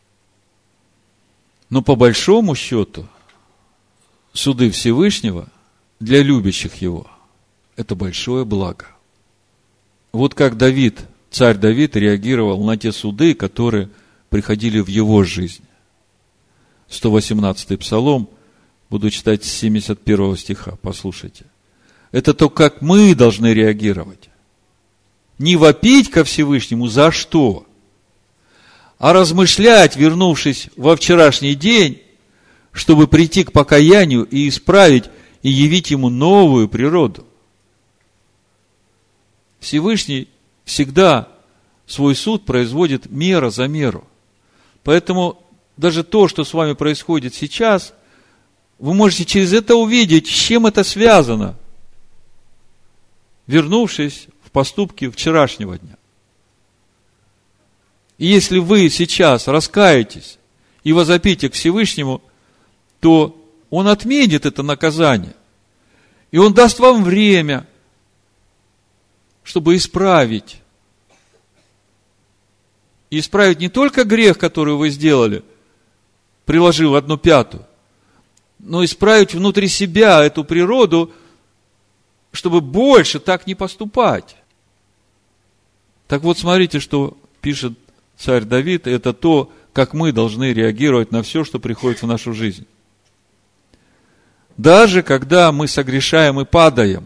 Но по большому счету, суды Всевышнего для любящих его – это большое благо. Вот как Давид, царь Давид реагировал на те суды, которые приходили в его жизнь. сто восемнадцатый псалом, буду читать с семьдесят первого стиха, послушайте. Это то, как мы должны реагировать. Не вопить ко Всевышнему за что, а размышлять, вернувшись во вчерашний день, чтобы прийти к покаянию и исправить, и явить ему новую природу. Всевышний всегда свой суд производит мера за меру. Поэтому даже то, что с вами происходит сейчас, вы можете через это увидеть, с чем это связано, вернувшись в поступки вчерашнего дня. И если вы сейчас раскаетесь и возопите к Всевышнему, то Он отменит это наказание. И Он даст вам время, чтобы исправить. И исправить не только грех, который вы сделали, приложив одну пятую, но исправить внутри себя эту природу, чтобы больше так не поступать. Так вот, смотрите, что пишет царь Давид, это то, как мы должны реагировать на все, что приходит в нашу жизнь. Даже когда мы согрешаем и падаем,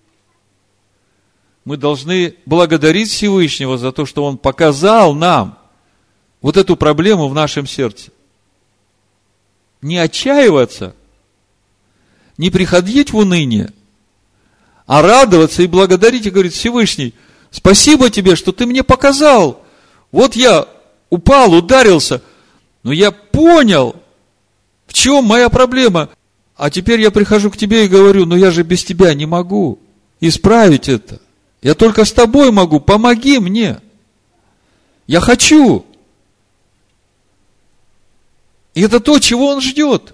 мы должны благодарить Всевышнего за то, что Он показал нам вот эту проблему в нашем сердце. Не отчаиваться, не приходить в уныние, а радоваться и благодарить, и говорить: Всевышний, спасибо тебе, что ты мне показал. Вот я упал, ударился, но я понял, в чем моя проблема. А теперь я прихожу к тебе и говорю: но я же без тебя не могу исправить это. Я только с тобой могу, помоги мне. Я хочу. И это то, чего Он ждет.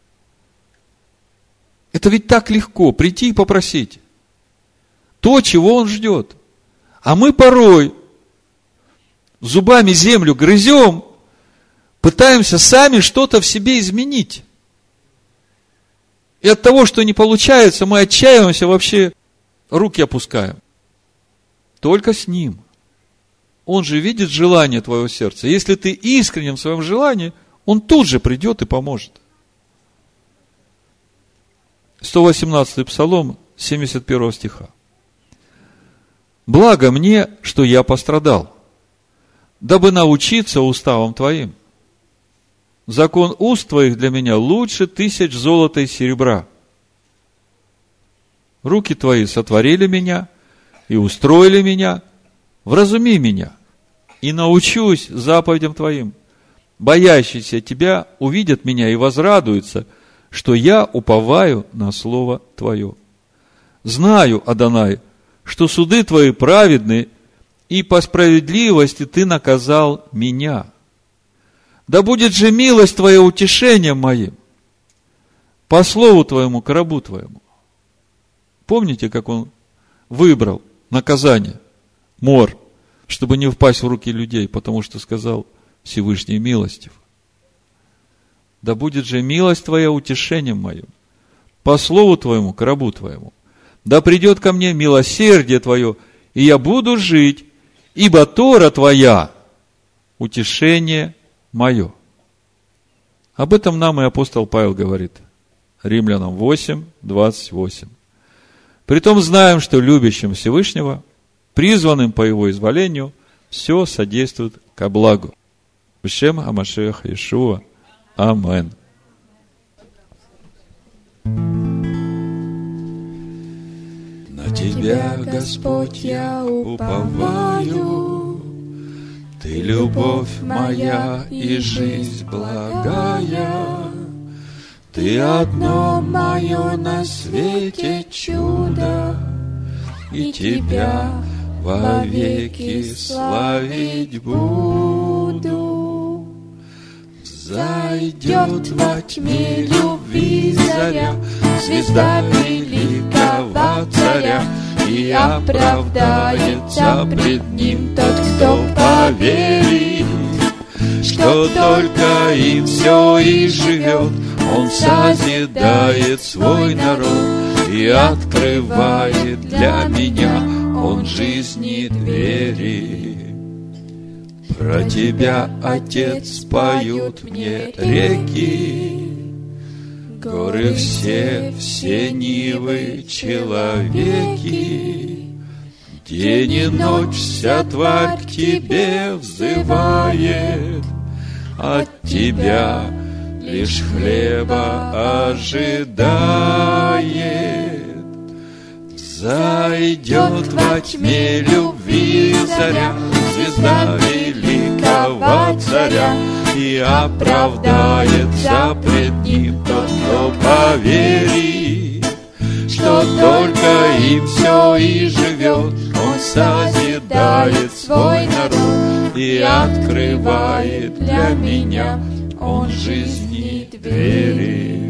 Это ведь так легко прийти и попросить. То, чего Он ждет. А мы порой зубами землю грызем, пытаемся сами что-то в себе изменить. И от того, что не получается, мы отчаиваемся, вообще руки опускаем. Только с Ним. Он же видит желание твоего сердца. Если ты искренен в своем желании, Он тут же придет и поможет. сто восемнадцатый псалом, семьдесят первого стиха. «Благо мне, что я пострадал, дабы научиться уставам Твоим. Закон уст Твоих для меня лучше тысяч золота и серебра. Руки Твои сотворили меня и устроили меня. Вразуми меня, и научусь заповедям Твоим. Боящиеся Тебя увидят меня и возрадуются, что я уповаю на Слово Твое. Знаю, Адонай, что суды Твои праведны, и по справедливости Ты наказал меня. Да будет же милость Твоя утешением моим, по слову Твоему, к рабу Твоему». Помните, как он выбрал наказание, мор, чтобы не впасть в руки людей, потому что сказал Всевышний милостив. Да будет же милость твоя утешением моим, по слову твоему, к рабу твоему. Да придет ко мне милосердие твое, и я буду жить, ибо Тора твоя – утешение мое. Об этом нам и апостол Павел говорит. Римлянам восемь, двадцать восемь. Притом знаем, что любящим Всевышнего, призванным по его изволению, все содействует ко благу. Бешем ха-Машиах Иешуа. Амен. На Тебя, Господь, я уповаю, Ты любовь моя и жизнь благая, Ты одно мое на свете чудо, и Тебя вовеки славить буду. Зайдет во тьме любви заря, звезда великого царя, и оправдается пред ним тот, кто поверит, что только им все и живет. Он созидает свой народ и открывает для меня он жизни двери. Про Тебя, Отец, поют мне реки, горы все, все нивы, человеки. День и ночь вся тварь к Тебе взывает, от Тебя лишь хлеба ожидает. Зайдет во тьме любви заря, звезда великого царя, и оправдается пред ним тот, кто поверит, что только им все и живет. Он созидает свой народ и открывает для меня он жизни двери.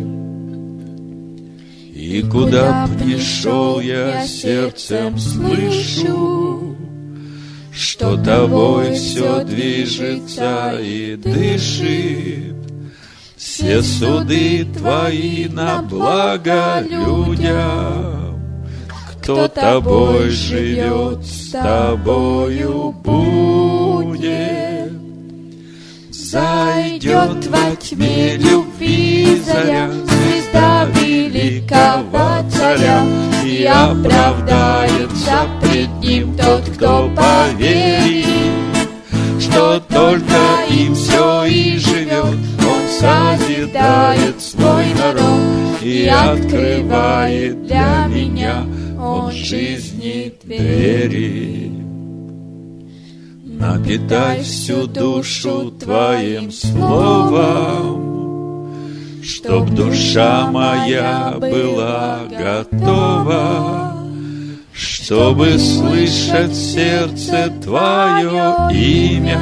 И куда б ни шел я, сердцем слышу, что Тобой все движется и дышит. Все суды Твои на благо людям. Кто Тобой живет, с Тобою будет. Зайдет во тьме любви заря, звезда великого царя, и оправдается пред ним тот, кто поверит, что только им все и живет. Он созидает свой народ и открывает для меня он жизни двери. Напитай всю душу Твоим словом, чтоб душа моя была готова, чтобы слышать в сердце Твое имя,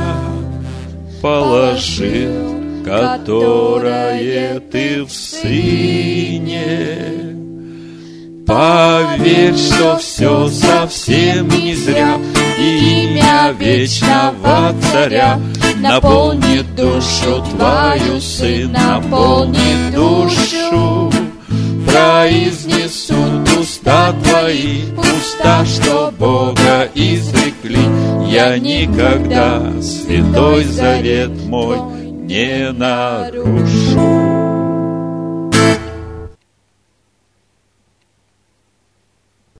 положил, которое Ты в Сыне. Поверь, что все совсем не зря, и имя вечного Царя наполнит душу Твою, Сын, наполнит душу. Произнесут уста Твои, уста, что Бога изрекли. Я никогда святой завет мой не нарушу.